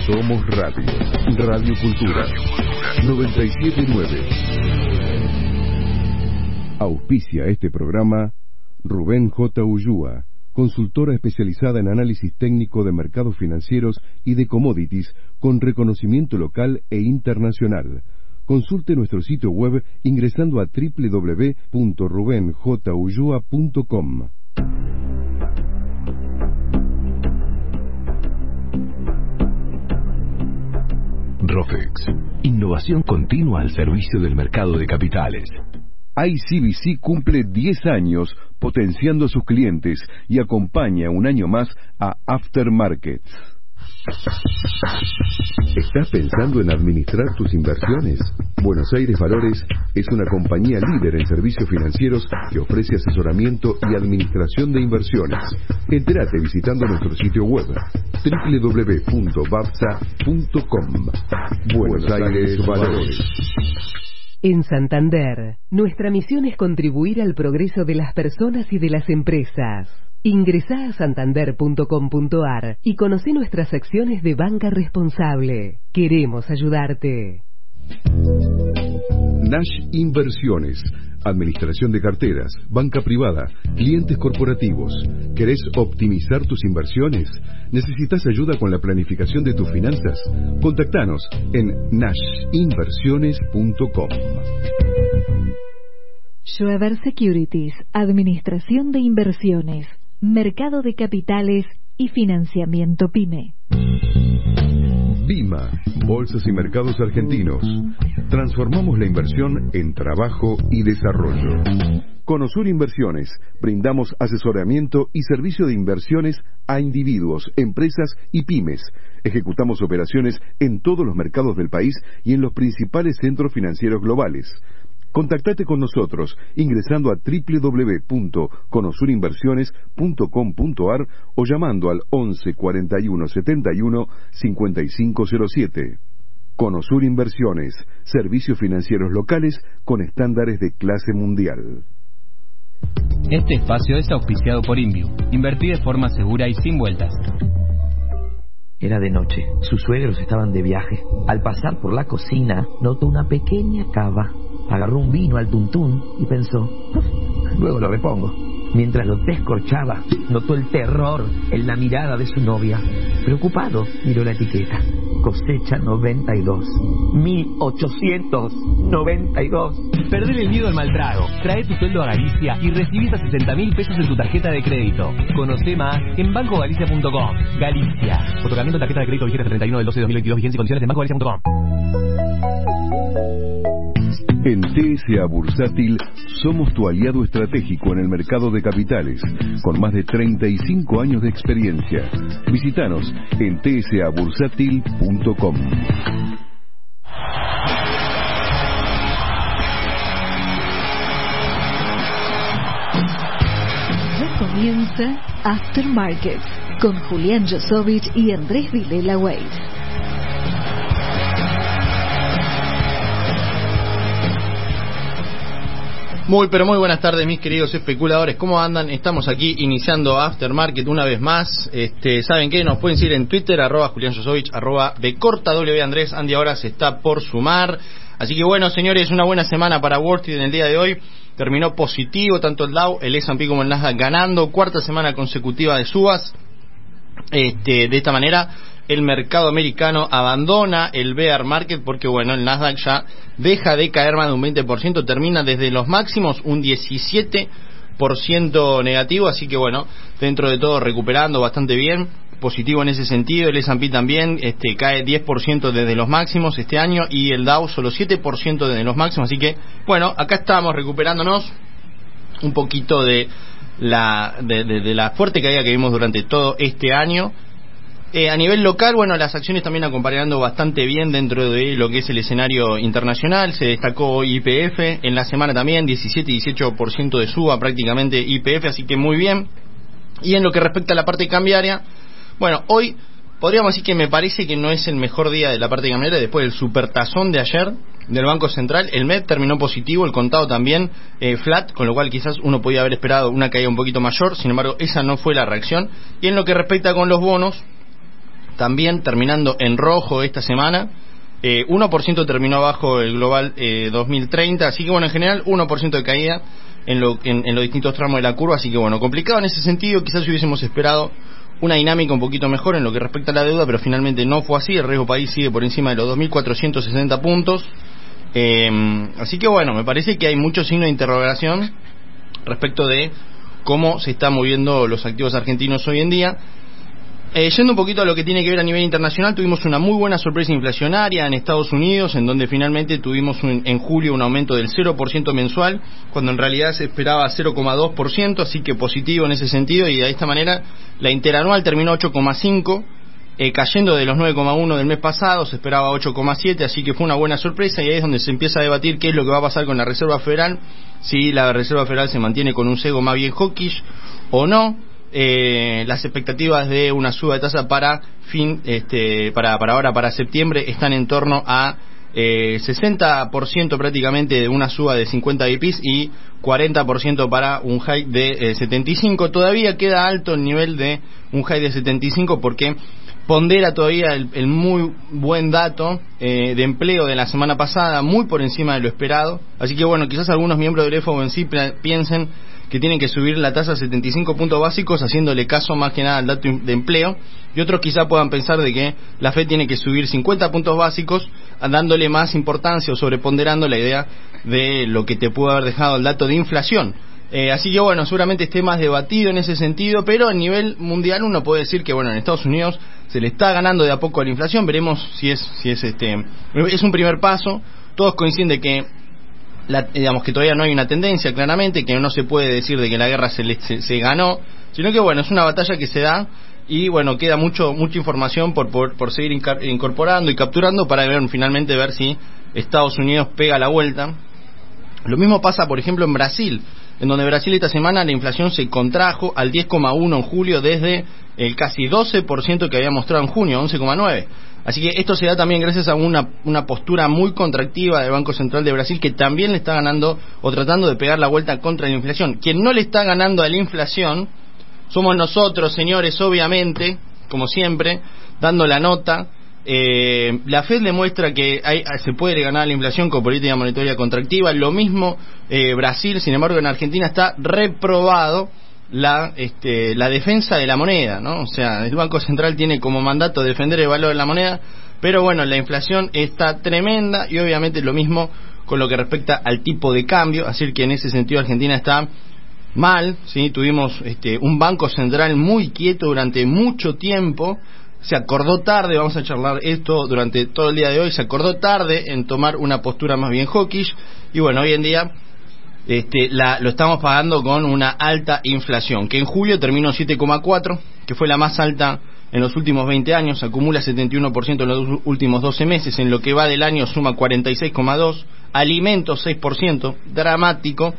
Somos Radio. Radio Cultura. 97.9. Auspicia este programa Rubén J. Ullúa, consultora especializada en análisis técnico de mercados financieros y de commodities con reconocimiento local e internacional. Consulte nuestro sitio web ingresando a www.rubenjullua.com. Rofex, innovación continua al servicio del mercado de capitales. ICBC cumple 10 años potenciando a sus clientes y acompaña un año más a Aftermarkets. ¿Estás pensando en administrar tus inversiones? Buenos Aires Valores es una compañía líder en servicios financieros que ofrece asesoramiento y administración de inversiones. Entérate visitando nuestro sitio web www.babsa.com. Buenos Aires Valores. En Santander, nuestra misión es contribuir al progreso de las personas y de las empresas. Ingresá a santander.com.ar y conoce nuestras acciones de banca responsable. Queremos ayudarte. Nash Inversiones, administración de carteras, banca privada, clientes corporativos. ¿Querés optimizar tus inversiones? ¿Necesitas ayuda con la planificación de tus finanzas? Contactanos en nashinversiones.com. Schroeder Securities, administración de inversiones, mercado de capitales y financiamiento PYME. BIMA, Bolsas y Mercados Argentinos. Transformamos la inversión en trabajo y desarrollo. Conosur Inversiones, brindamos asesoramiento y servicio de inversiones a individuos, empresas y pymes. Ejecutamos operaciones en todos los mercados del país y en los principales centros financieros globales. Contactate con nosotros ingresando a www.conosurinversiones.com.ar o llamando al 11 41 71 5507. Conosur Inversiones, servicios financieros locales con estándares de clase mundial. Este espacio es auspiciado por Inviu. Invertí de forma segura y sin vueltas. Era de noche. Sus suegros estaban de viaje. Al pasar por la cocina, notó una pequeña cava. Agarró un vino al tuntún y pensó, luego lo repongo. Mientras lo descorchaba, notó el terror en la mirada de su novia. Preocupado, miró la etiqueta. Cosecha 92. 1892. Perdele el miedo al mal trago. Trae tu sueldo a Galicia y recibís a 60.000 pesos en tu tarjeta de crédito. Conoce más en bancogalicia.com. Galicia. Otorgamiento de tarjeta de crédito vigente 31/12/2022. Vigencia y condiciones en bancogalicia.com. En TSA Bursátil somos tu aliado estratégico en el mercado de capitales, con más de 35 años de experiencia. Visítanos en tsabursatil.com. Ya comienza Aftermarket con Julián Josovich y Andrés Vilela Weiss. Muy pero muy buenas tardes, mis queridos especuladores. ¿Cómo andan? Estamos aquí iniciando Aftermarket una vez más. ¿Saben qué? Nos pueden seguir en Twitter, @Julián Josovich, @BcortaW Andrés. Andy ahora se está por sumar. Así que bueno, señores, una buena semana para Wall Street en el día de hoy. Terminó positivo tanto el Dow, el S&P como el Nasdaq ganando. Cuarta semana consecutiva de subas. De esta manera el mercado americano abandona el bear market porque bueno, el Nasdaq ya deja de caer más de un 20%, termina desde los máximos un 17% negativo, así que bueno, dentro de todo recuperando bastante bien, positivo en ese sentido. El S&P también cae 10% desde los máximos este año y el Dow solo 7% desde los máximos, así que bueno, acá estamos recuperándonos un poquito de la fuerte caída que vimos durante todo este año. A nivel local, bueno, las acciones también acompañando bastante bien dentro de lo que es el escenario internacional. Se destacó hoy YPF, en la semana también 17 y 18% de suba prácticamente YPF, así que muy bien. Y en lo que respecta a la parte cambiaria, bueno, hoy podríamos decir que me parece que no es el mejor día de la parte cambiaria después del supertazón de ayer del Banco Central. El MEP terminó positivo, el contado también flat, con lo cual quizás uno podía haber esperado una caída un poquito mayor, sin embargo esa no fue la reacción. Y en lo que respecta con los bonos, también terminando en rojo esta semana. 1% terminó abajo el global 2030, así que bueno, en general 1% de caída en los distintos tramos de la curva, así que bueno, complicado en ese sentido. Quizás si hubiésemos esperado una dinámica un poquito mejor en lo que respecta a la deuda, pero finalmente no fue así. El riesgo país sigue por encima de los 2.460 puntos, así que bueno, me parece que hay mucho signo de interrogación respecto de cómo se están moviendo los activos argentinos hoy en día. Yendo un poquito a lo que tiene que ver a nivel internacional, tuvimos una muy buena sorpresa inflacionaria en Estados Unidos, en donde finalmente tuvimos en julio un aumento del 0% mensual, cuando en realidad se esperaba 0,2%, así que positivo en ese sentido, y de esta manera la interanual terminó 8,5%, cayendo de los 9,1% del mes pasado, se esperaba 8,7%, así que fue una buena sorpresa, y ahí es donde se empieza a debatir qué es lo que va a pasar con la Reserva Federal, si la Reserva Federal se mantiene con un sesgo más bien hawkish o no. Las expectativas de una suba de tasa para septiembre están en torno a 60% prácticamente de una suba de 50 bps y 40% para un hike de 75. Todavía queda alto el nivel de un hike de 75 porque pondera todavía el muy buen dato de empleo de la semana pasada, muy por encima de lo esperado. Así que bueno, quizás algunos miembros del FOMC piensen que tienen que subir la tasa a 75 puntos básicos, haciéndole caso más que nada al dato de empleo, y otros quizá puedan pensar de que la FED tiene que subir 50 puntos básicos, dándole más importancia o sobreponderando la idea de lo que te pudo haber dejado el dato de inflación. Así que bueno, seguramente esté más debatido en ese sentido, pero a nivel mundial uno puede decir que bueno, en Estados Unidos se le está ganando de a poco a la inflación. Veremos si es un primer paso. Todos coinciden de que digamos que todavía no hay una tendencia, claramente, que no se puede decir de que la guerra se ganó, sino que bueno, es una batalla que se da, y bueno, queda mucha información por seguir incorporando y capturando para finalmente ver si Estados Unidos pega la vuelta. Lo mismo pasa, por ejemplo, en Brasil, en donde Brasil esta semana la inflación se contrajo al 10,1 en julio desde el casi 12% que había mostrado en junio, 11,9. Así que esto se da también gracias a una postura muy contractiva del Banco Central de Brasil, que también le está ganando o tratando de pegar la vuelta contra la inflación. Quien no le está ganando a la inflación somos nosotros, señores, obviamente, como siempre, dando la nota. La FED demuestra que se puede ganar a la inflación con política monetaria contractiva. Lo mismo Brasil, sin embargo en Argentina está reprobado la defensa de la moneda, ¿no? O sea, el Banco Central tiene como mandato defender el valor de la moneda, pero bueno, la inflación está tremenda, y obviamente lo mismo con lo que respecta al tipo de cambio, así que en ese sentido Argentina está mal, ¿sí? Tuvimos un Banco Central muy quieto durante mucho tiempo, se acordó tarde, vamos a charlar esto durante todo el día de hoy, se acordó tarde en tomar una postura más bien hawkish, y bueno, hoy en día lo estamos pagando con una alta inflación, que en julio terminó 7,4, que fue la más alta en los últimos 20 años, acumula 71% en los últimos 12 meses, en lo que va del año suma 46,2, alimentos 6%, dramático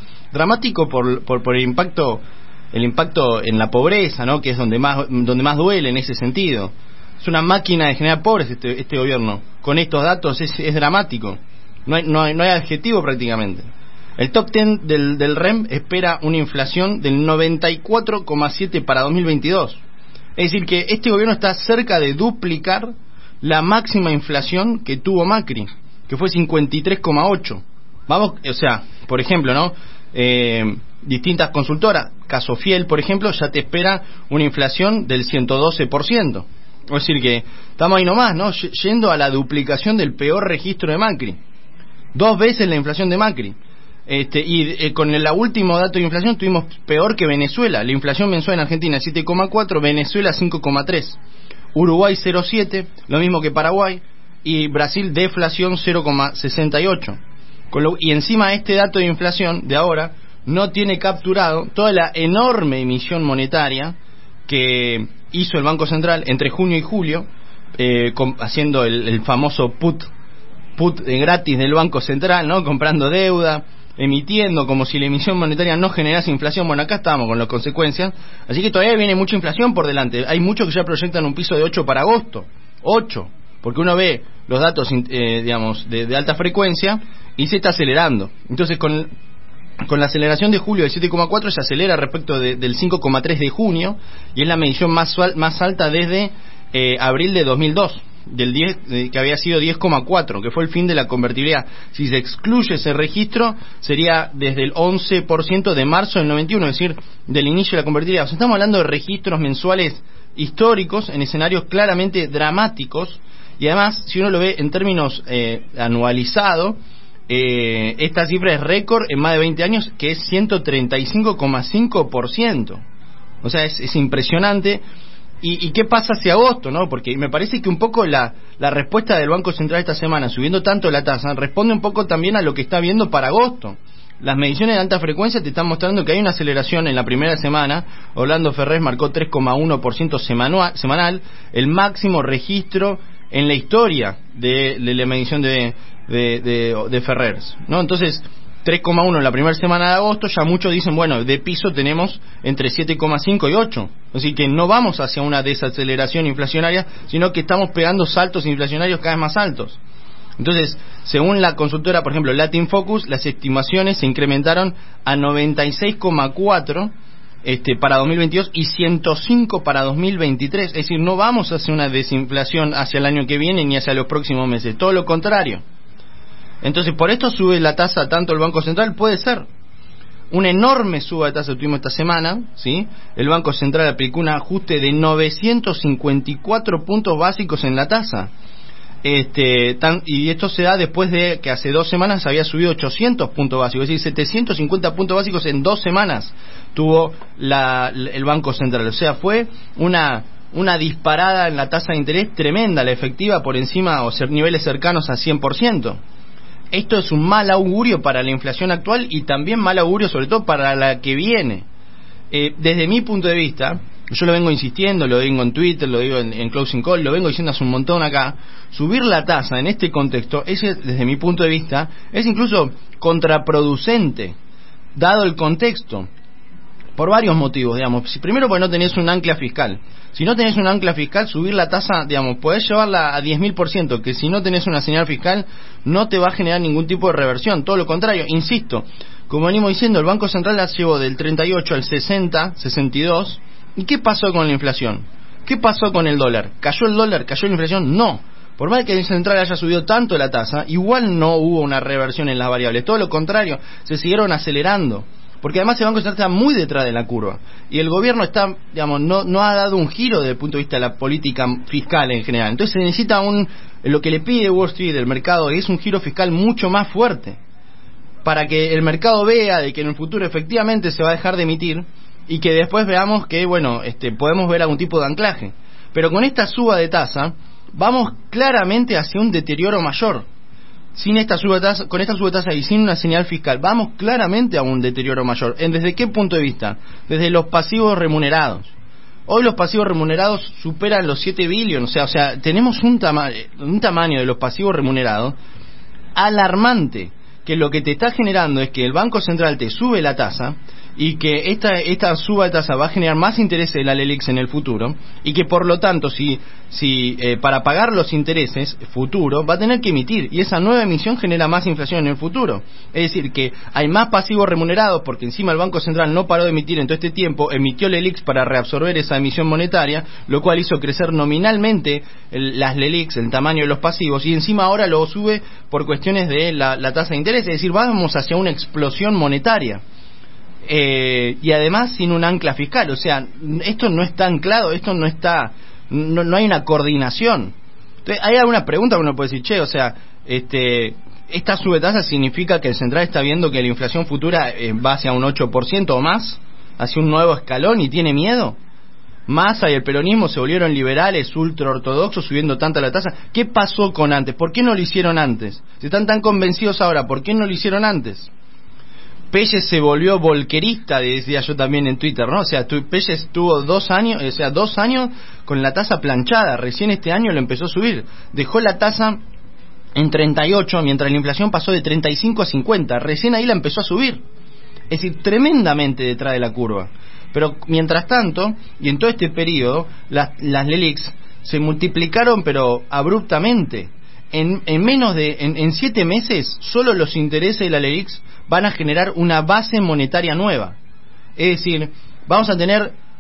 por el impacto en la pobreza, ¿no? Que es donde más duele en ese sentido. Es una máquina de generar pobres este gobierno. Con estos datos es dramático, no hay adjetivo prácticamente. El top 10 del REM espera una inflación del 94,7 para 2022. Es decir, que este gobierno está cerca de duplicar la máxima inflación que tuvo Macri, que fue 53,8. Vamos, o sea, por ejemplo, ¿no? Distintas consultoras, Casofiel, por ejemplo, ya te espera una inflación del 112%. Es decir, que estamos ahí nomás, ¿no? Yendo a la duplicación del peor registro de Macri. 2 veces la inflación de Macri. Con el último dato de inflación tuvimos peor que Venezuela. La inflación mensual en Argentina 7,4, Venezuela 5,3, Uruguay 0,7, lo mismo que Paraguay, y Brasil deflación 0,68. Y encima este dato de inflación de ahora no tiene capturado toda la enorme emisión monetaria que hizo el Banco Central entre junio y julio, haciendo el famoso put gratis del Banco Central, ¿no? Comprando deuda, emitiendo como si la emisión monetaria no generase inflación. Bueno, acá estamos con las consecuencias, así que todavía viene mucha inflación por delante. Hay muchos que ya proyectan un piso de 8 para agosto, 8, porque uno ve los datos digamos de alta frecuencia y se está acelerando. Entonces con la aceleración de julio de 7,4 se acelera respecto del 5,3 de junio, y es la medición más alta desde abril de 2002, del 10, que había sido 10,4, que fue el fin de la convertibilidad. Si se excluye ese registro, sería desde el 11% de marzo del 91, es decir, del inicio de la convertibilidad. O sea, estamos hablando de registros mensuales históricos en escenarios claramente dramáticos, y además, si uno lo ve en términos anualizado, esta cifra es récord en más de 20 años, que es 135,5%. O sea, es impresionante. ¿Y qué pasa hacia agosto, no? Porque me parece que un poco la respuesta del Banco Central esta semana, subiendo tanto la tasa, responde un poco también a lo que está viendo para agosto. Las mediciones de alta frecuencia te están mostrando que hay una aceleración en la primera semana. Orlando Ferrer marcó 3,1% semanal, el máximo registro en la historia de la medición de Ferrer, ¿no? Entonces, 3,1 en la primera semana de agosto, ya muchos dicen, bueno, de piso tenemos entre 7,5 y 8. Así que no vamos hacia una desaceleración inflacionaria, sino que estamos pegando saltos inflacionarios cada vez más altos. Entonces, según la consultora, por ejemplo, Latin Focus, las estimaciones se incrementaron a 96,4 para 2022 y 105 para 2023. Es decir, no vamos hacia una desinflación hacia el año que viene ni hacia los próximos meses, todo lo contrario. Entonces, por esto sube la tasa tanto el Banco Central. Puede ser una enorme suba de tasa que tuvimos esta semana, ¿sí? El Banco Central aplicó un ajuste de 954 puntos básicos en la tasa. Y esto se da después de que hace 2 semanas había subido 800 puntos básicos, es decir, 750 puntos básicos en 2 semanas tuvo el Banco Central. O sea, fue una disparada en la tasa de interés tremenda, la efectiva por encima o niveles cercanos a 100%. Esto es un mal augurio para la inflación actual y también mal augurio sobre todo para la que viene. Desde mi punto de vista, yo lo vengo insistiendo, lo digo en Twitter, lo digo en Closing Call, lo vengo diciendo hace un montón acá, subir la tasa en este contexto, desde mi punto de vista, es incluso contraproducente, dado el contexto, por varios motivos, digamos. Primero, porque no tenés un ancla fiscal. Si no tenés un ancla fiscal, subir la tasa, digamos, podés llevarla a 10.000%, que si no tenés una señal fiscal, no te va a generar ningún tipo de reversión. Todo lo contrario, insisto, como venimos diciendo, el Banco Central la llevó del 38 al 60, 62. ¿Y qué pasó con la inflación? ¿Qué pasó con el dólar? ¿Cayó el dólar? ¿Cayó la inflación? No. Por más que el Central haya subido tanto la tasa, igual no hubo una reversión en las variables. Todo lo contrario, se siguieron acelerando. Porque además el Banco Central está muy detrás de la curva. Y el gobierno está, digamos, no ha dado un giro desde el punto de vista de la política fiscal en general. Entonces se necesita lo que le pide Wall Street, el mercado, es un giro fiscal mucho más fuerte. Para que el mercado vea de que en el futuro efectivamente se va a dejar de emitir y que después veamos que, bueno, podemos ver algún tipo de anclaje. Pero con esta suba de tasa, vamos claramente hacia un deterioro mayor. Con esta suba de tasa y sin una señal fiscal, vamos claramente a un deterioro mayor. ¿Desde qué punto de vista? Desde los pasivos remunerados. Hoy los pasivos remunerados superan los 7 billones, o sea, tenemos un tamaño de los pasivos remunerados alarmante, que lo que te está generando es que el Banco Central te sube la tasa y que esta suba de tasa va a generar más intereses de la LELIX en el futuro y que por lo tanto si para pagar los intereses futuro va a tener que emitir y esa nueva emisión genera más inflación en el futuro. Es decir, que hay más pasivos remunerados porque encima el Banco Central no paró de emitir en todo este tiempo, emitió LELIX para reabsorber esa emisión monetaria, lo cual hizo crecer nominalmente las LELIX, el tamaño de los pasivos, y encima ahora lo sube por cuestiones de la tasa de interés. Es decir, vamos hacia una explosión monetaria. Y además sin un ancla fiscal, o sea, esto no está anclado, esto no está, no hay una coordinación. Entonces, hay alguna pregunta que uno puede decir, o sea, esta subetasa significa que el Central está viendo que la inflación futura va hacia un 8% o más, hacia un nuevo escalón y tiene miedo. Massa y el peronismo se volvieron liberales, ultraortodoxos, subiendo tanto la tasa. ¿Qué pasó con antes? ¿Por qué no lo hicieron antes? Si están tan convencidos ahora, ¿por qué no lo hicieron antes? Pérez se volvió volquerista, decía yo también en Twitter, ¿no? O sea, Pérez tuvo 2 años, o sea, 2 años con la tasa planchada, recién este año lo empezó a subir. Dejó la tasa en 38, mientras la inflación pasó de 35 a 50, recién ahí la empezó a subir. Es decir, tremendamente detrás de la curva. Pero mientras tanto, y en todo este periodo, las LELIX se multiplicaron pero abruptamente. En menos de 7 meses, solo los intereses de la LELIX van a generar una base monetaria nueva. Es decir, vamos a tener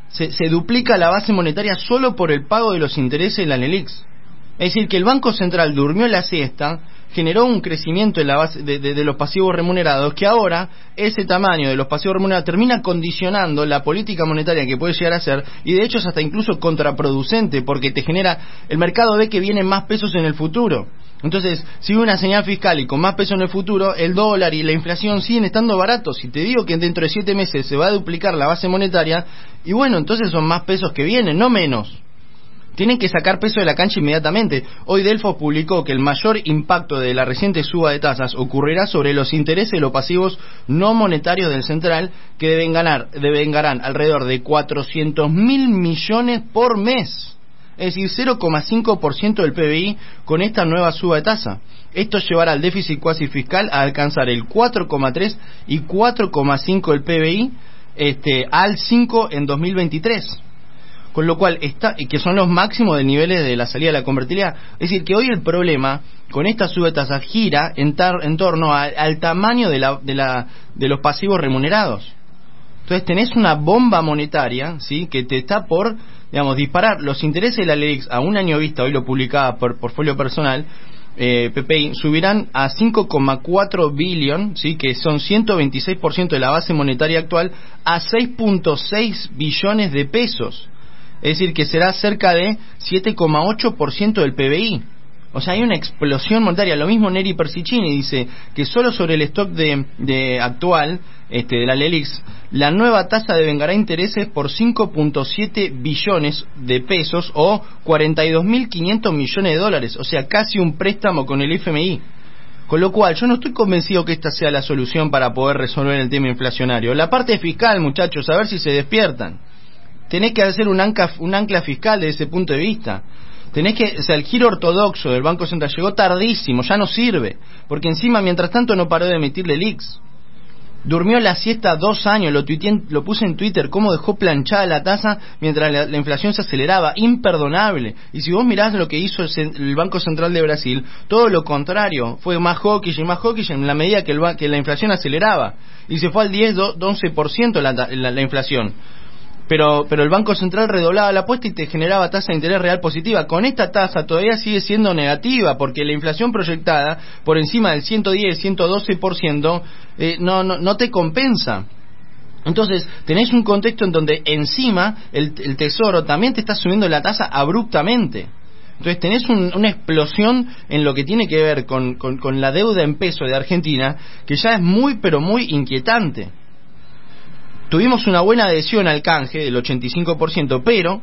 se duplica la base monetaria solo por el pago de los intereses de la LELIX. Es decir, que el Banco Central durmió la siesta, generó un crecimiento en la base de los pasivos remunerados, que ahora ese tamaño de los pasivos remunerados termina condicionando la política monetaria que puede llegar a ser, y de hecho es hasta incluso contraproducente, porque te genera, el mercado ve que vienen más pesos en el futuro. Entonces, si hay una señal fiscal y con más peso en el futuro, el dólar y la inflación siguen estando baratos. Si te digo que dentro de 7 meses se va a duplicar la base monetaria, y bueno, entonces son más pesos que vienen, no menos. Tienen que sacar peso de la cancha inmediatamente. Hoy Delfos publicó que el mayor impacto de la reciente suba de tasas ocurrirá sobre los intereses de los pasivos no monetarios del central, que devengarán alrededor de 400.000 millones por mes. Es decir, 0,5% del PBI con esta nueva suba de tasa. Esto llevará al déficit cuasi fiscal a alcanzar el 4,3 y 4,5 del PBI al 5 en 2023. Con lo cual, que son los máximos de niveles de la salida de la convertibilidad. Es decir, que hoy el problema con esta suba de tasas gira en torno al tamaño de los pasivos remunerados. Entonces tenés una bomba monetaria, ¿sí?, que te está por, digamos, disparar. Los intereses de la LELIX a un año vista, hoy lo publicaba por Portfolio Personal, PPI, subirán a 5,4 billón, ¿sí?, que son 126% de la base monetaria actual, a 6,6 billones de pesos. Es decir, que será cerca de 7,8% del PBI. O sea, hay una explosión monetaria. Lo mismo Neri Persicini dice que solo sobre el stock de actual de la LELIX, la nueva tasa devengará intereses por 5,7 billones de pesos o 42.500 millones de dólares. O sea, casi un préstamo con el FMI. Con lo cual, yo no estoy convencido que esta sea la solución para poder resolver el tema inflacionario. La parte fiscal, muchachos, a ver si se despiertan. Tenés que hacer un ancla fiscal desde ese punto de vista. O sea, el giro ortodoxo del Banco Central llegó tardísimo, ya no sirve, porque encima, mientras tanto, no paró de emitir LELIX. Durmió la siesta 2 años, lo puse en Twitter, cómo dejó planchada la tasa mientras la inflación se aceleraba, imperdonable. Y si vos mirás lo que hizo el Banco Central de Brasil, todo lo contrario, fue más hawkish en la medida que la inflación aceleraba, y se fue al 10-11% la inflación. Pero el Banco Central redoblaba la apuesta y te generaba tasa de interés real positiva. Con esta tasa todavía sigue siendo negativa, porque la inflación proyectada por encima del 110-112% no te compensa. Entonces tenés un contexto en donde encima el Tesoro también te está subiendo la tasa abruptamente. Entonces tenés una explosión en lo que tiene que ver con la deuda en peso de Argentina, que ya es muy pero muy inquietante. Tuvimos una buena adhesión al canje del 85%, pero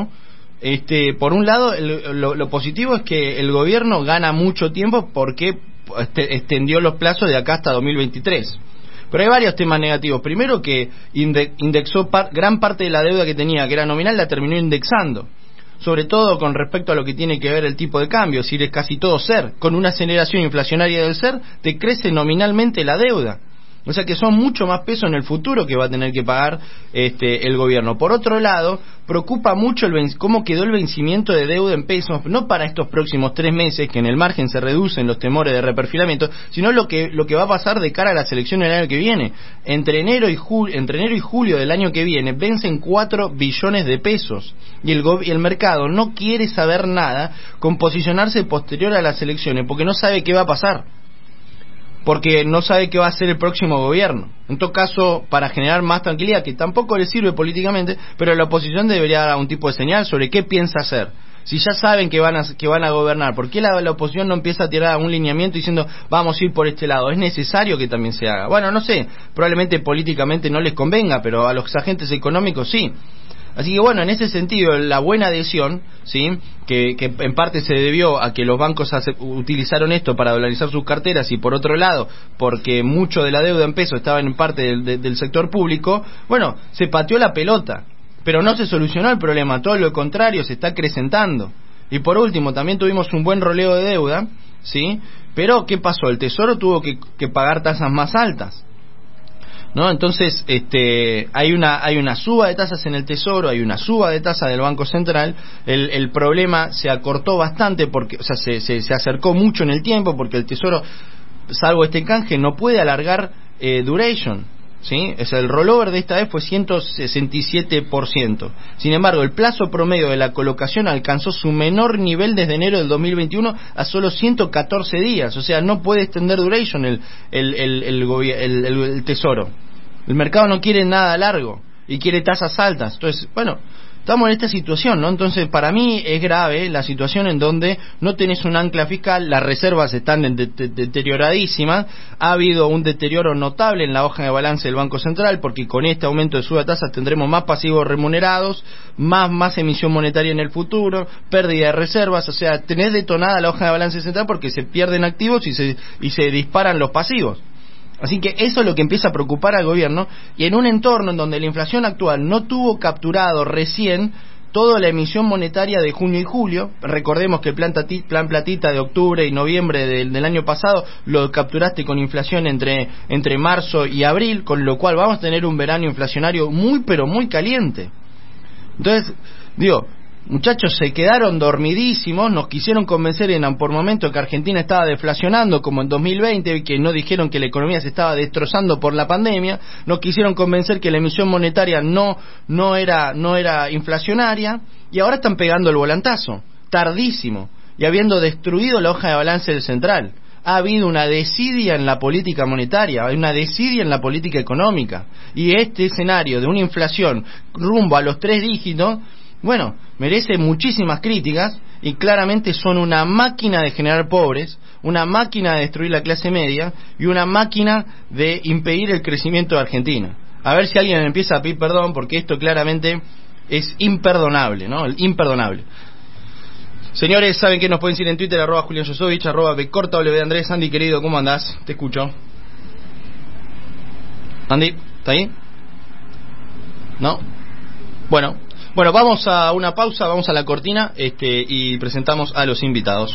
por un lado lo positivo es que el gobierno gana mucho tiempo porque extendió los plazos de acá hasta 2023. Pero hay varios temas negativos. Primero, que indexó gran parte de la deuda que tenía, que era nominal, la terminó indexando. Sobre todo con respecto a lo que tiene que ver el tipo de cambio, es decir, es casi todo SER. Con una aceleración inflacionaria del SER, te crece nominalmente la deuda. O sea que son mucho más pesos en el futuro que va a tener que pagar el gobierno. Por otro lado, preocupa mucho cómo quedó el vencimiento de deuda en pesos, no para estos próximos 3 meses, que en el margen se reducen los temores de reperfilamiento, sino lo que va a pasar de cara a las elecciones del año que viene. Entre enero y julio del año que viene vencen 4 billones de pesos. Y el mercado no quiere saber nada con posicionarse posterior a las elecciones, porque no sabe qué va a pasar. Porque no sabe qué va a hacer el próximo gobierno. En todo caso, para generar más tranquilidad, que tampoco le sirve políticamente, pero la oposición debería dar algún tipo de señal sobre qué piensa hacer. Si ya saben que van a gobernar, ¿por qué la oposición no empieza a tirar un lineamiento diciendo vamos a ir por este lado? Es necesario que también se haga. Bueno, no sé, probablemente políticamente no les convenga, pero a los agentes económicos sí. Así que bueno, en ese sentido, la buena adhesión, ¿sí?, que en parte se debió a que los bancos utilizaron esto para dolarizar sus carteras, y por otro lado, porque mucho de la deuda en pesos estaba en parte del sector público, bueno, se pateó la pelota, pero no se solucionó el problema, todo lo contrario, se está acrecentando. Y por último, también tuvimos un buen roleo de deuda, ¿sí?, pero ¿qué pasó? El Tesoro tuvo que pagar tasas más altas, ¿no? Entonces hay una suba de tasas en el Tesoro, hay una suba de tasas del Banco Central. El problema se acortó bastante, porque, o sea, se acercó mucho en el tiempo, porque el Tesoro, salvo este canje, no puede alargar duration. ¿sí? Es el rollover de esta vez fue 167%. Sin embargo, el plazo promedio de la colocación alcanzó su menor nivel desde enero del 2021 a solo 114 días. O sea, no puede extender duration el Tesoro. El mercado no quiere nada largo y quiere tasas altas. Entonces, bueno, estamos en esta situación, ¿no? Entonces, para mí es grave la situación en donde no tenés un ancla fiscal, las reservas están deterioradísimas, ha habido un deterioro notable en la hoja de balance del Banco Central, porque con este aumento de suba de tasas tendremos más pasivos remunerados, más emisión monetaria en el futuro, pérdida de reservas, o sea, tenés detonada la hoja de balance central porque se pierden activos y se disparan los pasivos. Así que eso es lo que empieza a preocupar al gobierno, y en un entorno en donde la inflación actual no tuvo capturado recién toda la emisión monetaria de junio y julio. Recordemos que el plan platita de octubre y noviembre del año pasado lo capturaste con inflación entre marzo y abril, con lo cual vamos a tener un verano inflacionario muy pero muy caliente. Entonces, digo, muchachos, se quedaron dormidísimos, nos quisieron convencer por momento que Argentina estaba deflacionando como en 2020, y que no dijeron que la economía se estaba destrozando por la pandemia, nos quisieron convencer que la emisión monetaria no era inflacionaria, y ahora están pegando el volantazo, tardísimo, y habiendo destruido la hoja de balance del central. Ha habido una desidia en la política monetaria, hay una desidia en la política económica, y este escenario de una inflación rumbo a los 3 dígitos, bueno, merece muchísimas críticas, y claramente son una máquina de generar pobres, una máquina de destruir la clase media y una máquina de impedir el crecimiento de Argentina. A ver si alguien empieza a pedir perdón, porque esto claramente es imperdonable, ¿no? Imperdonable. Señores, ¿saben qué? Nos pueden seguir en Twitter, @Julián Yosovich, @bcorta_w Andrés. Andy, querido, ¿cómo andás? Te escucho. Andy, ¿está ahí? ¿No? Bueno, vamos a una pausa, vamos a la cortina y presentamos a los invitados.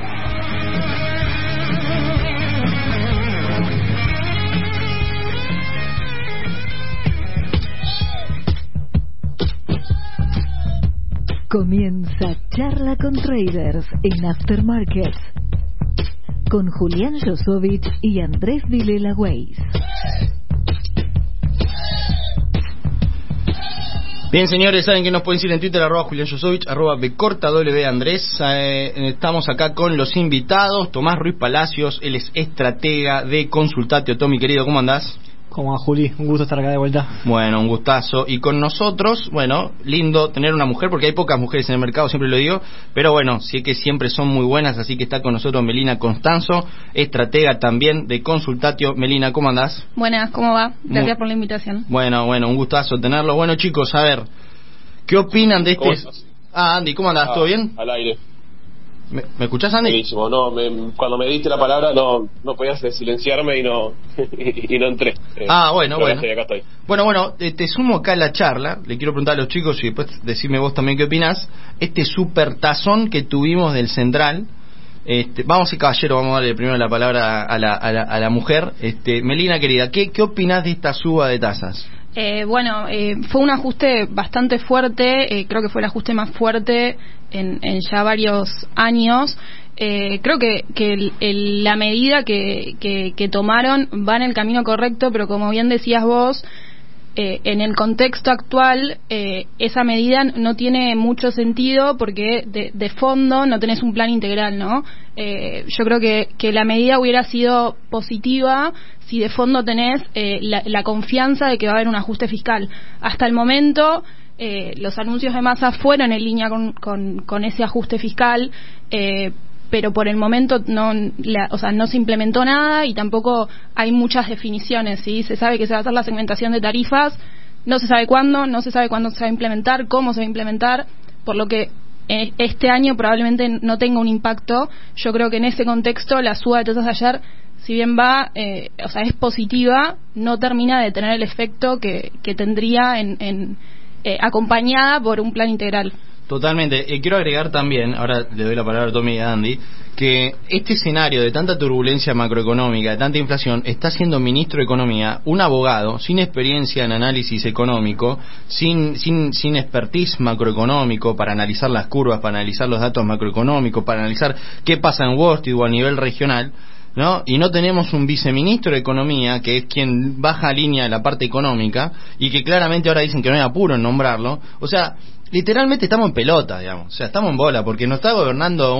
Comienza Charla con Traders en Aftermarkets con Julián Yosovich y Andrés Vilela Weiss. Bien, señores, saben que nos pueden seguir en Twitter, @Julián Yosovich, @bcorta_w Andrés. Estamos acá con los invitados. Tomás Ruiz Palacios, él es estratega de Consultatio. Tommy, querido, ¿cómo andás? ¿Cómo va, Juli? Un gusto estar acá de vuelta. Bueno, un gustazo. Y con nosotros, bueno, lindo tener una mujer, porque hay pocas mujeres en el mercado, siempre lo digo, pero bueno, sí que siempre son muy buenas, así que está con nosotros Melina Constanzo, estratega también de Consultatio. Melina, ¿cómo andás? Buenas, ¿cómo va? Gracias por la invitación. Bueno, un gustazo tenerlo. Bueno, chicos, a ver, ¿qué opinan de este...? Andy, ¿cómo andás? ¿Todo bien? Al aire. ¿Me escuchás, Andy? Buenísimo. Cuando me diste la palabra no podías silenciarme y no entré. Bueno. Acá estoy. Bueno, te sumo acá a la charla. Le quiero preguntar a los chicos y después decime vos también qué opinás. Este super tazón que tuvimos del Central. Vamos a caballero, vamos a darle primero la palabra a la mujer. Melina, querida, ¿qué opinás de esta suba de tasas? Fue un ajuste bastante fuerte, creo que fue el ajuste más fuerte en ya varios años. Creo que la medida que tomaron va en el camino correcto, pero como bien decías vos, en el contexto actual esa medida no tiene mucho sentido, porque de fondo no tenés un plan integral, ¿no? Yo creo que la medida hubiera sido positiva si de fondo tenés la confianza de que va a haber un ajuste fiscal. Hasta el momento los anuncios de Massa fueron en línea con ese ajuste fiscal, pero por el momento no se implementó nada, y tampoco hay muchas definiciones, ¿sí? Se sabe que se va a hacer la segmentación de tarifas, no se sabe cuándo, no se sabe cuándo se va a implementar, cómo se va a implementar, por lo que este año probablemente no tenga un impacto. Yo creo que en ese contexto la suba de tasas de ayer, si bien es positiva, no termina de tener el efecto que tendría acompañada por un plan integral. Totalmente. Quiero agregar también, ahora le doy la palabra a Tommy y a Andy, que este escenario de tanta turbulencia macroeconómica, de tanta inflación, está siendo ministro de Economía un abogado sin experiencia en análisis económico, sin expertise macroeconómico para analizar las curvas, para analizar los datos macroeconómicos, para analizar qué pasa en Wall Street o a nivel regional. ¿no? Y no tenemos un viceministro de Economía, que es quien baja línea de la parte económica, y que claramente ahora dicen que no hay apuro en nombrarlo. O sea, literalmente estamos en pelota, digamos. O sea, estamos en bola, porque nos está gobernando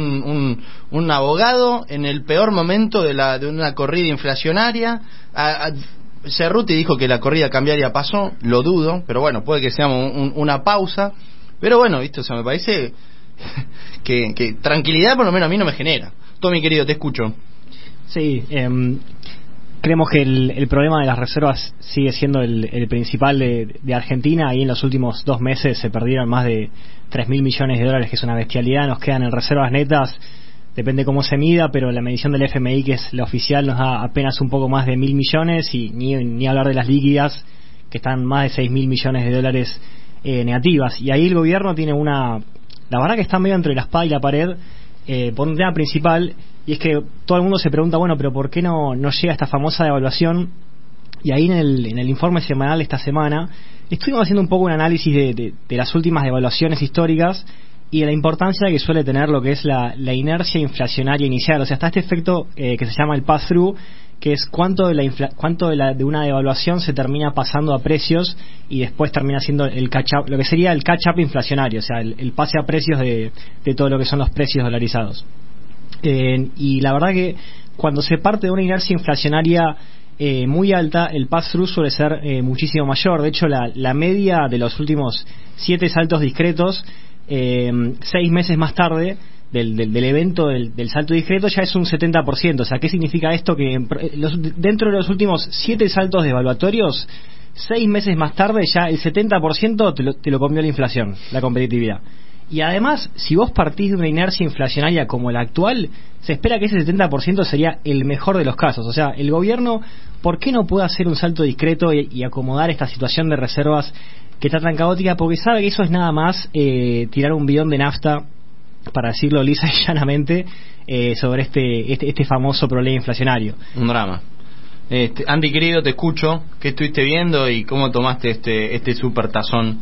un abogado en el peor momento de una corrida inflacionaria. Cerruti dijo que la corrida cambiaria pasó, lo dudo, pero bueno, puede que sea una pausa. Pero bueno, ¿viste? O sea, me parece que tranquilidad por lo menos a mí no me genera. Tommy, querido, te escucho. Sí, creemos que el problema de las reservas sigue siendo el principal de Argentina. Ahí en los últimos 2 meses se perdieron más de 3.000 millones de dólares, que es una bestialidad. Nos quedan en reservas netas, depende cómo se mida, pero la medición del FMI, que es la oficial, nos da apenas un poco más de 1.000 millones, y ni hablar de las líquidas, que están más de 6.000 millones de dólares negativas. Y ahí el gobierno tiene la verdad que está medio entre la espada y la pared por un tema principal, y es que todo el mundo se pregunta, bueno, pero ¿por qué no llega esta famosa devaluación? Y ahí en el informe semanal de esta semana estuvimos haciendo un poco un análisis de las últimas devaluaciones históricas y de la importancia que suele tener lo que es la inercia inflacionaria inicial. O sea, está este efecto que se llama el pass-through, que es cuánto de una devaluación se termina pasando a precios y después termina siendo el catch-up, lo que sería el catch-up inflacionario, o sea, el pase a precios de todo lo que son los precios dolarizados. Y la verdad que cuando se parte de una inercia inflacionaria muy alta, el pass-through suele ser muchísimo mayor. De hecho, la media de los últimos 7 saltos discretos, 6 meses más tarde del evento del salto discreto, ya es un 70%. O sea, ¿qué significa esto? Que dentro de los últimos 7 saltos devaluatorios, 6 meses más tarde ya el 70% te lo comió la inflación, la competitividad. Y además, si vos partís de una inercia inflacionaria como la actual, se espera que ese 70% sería el mejor de los casos. O sea, el gobierno, ¿por qué no puede hacer un salto discreto y acomodar esta situación de reservas que está tan caótica? Porque sabe que eso es nada más tirar un bidón de nafta, para decirlo lisa y llanamente, sobre este famoso problema inflacionario. Un drama. Andy, querido, te escucho. ¿Qué estuviste viendo y cómo tomaste este super tazón?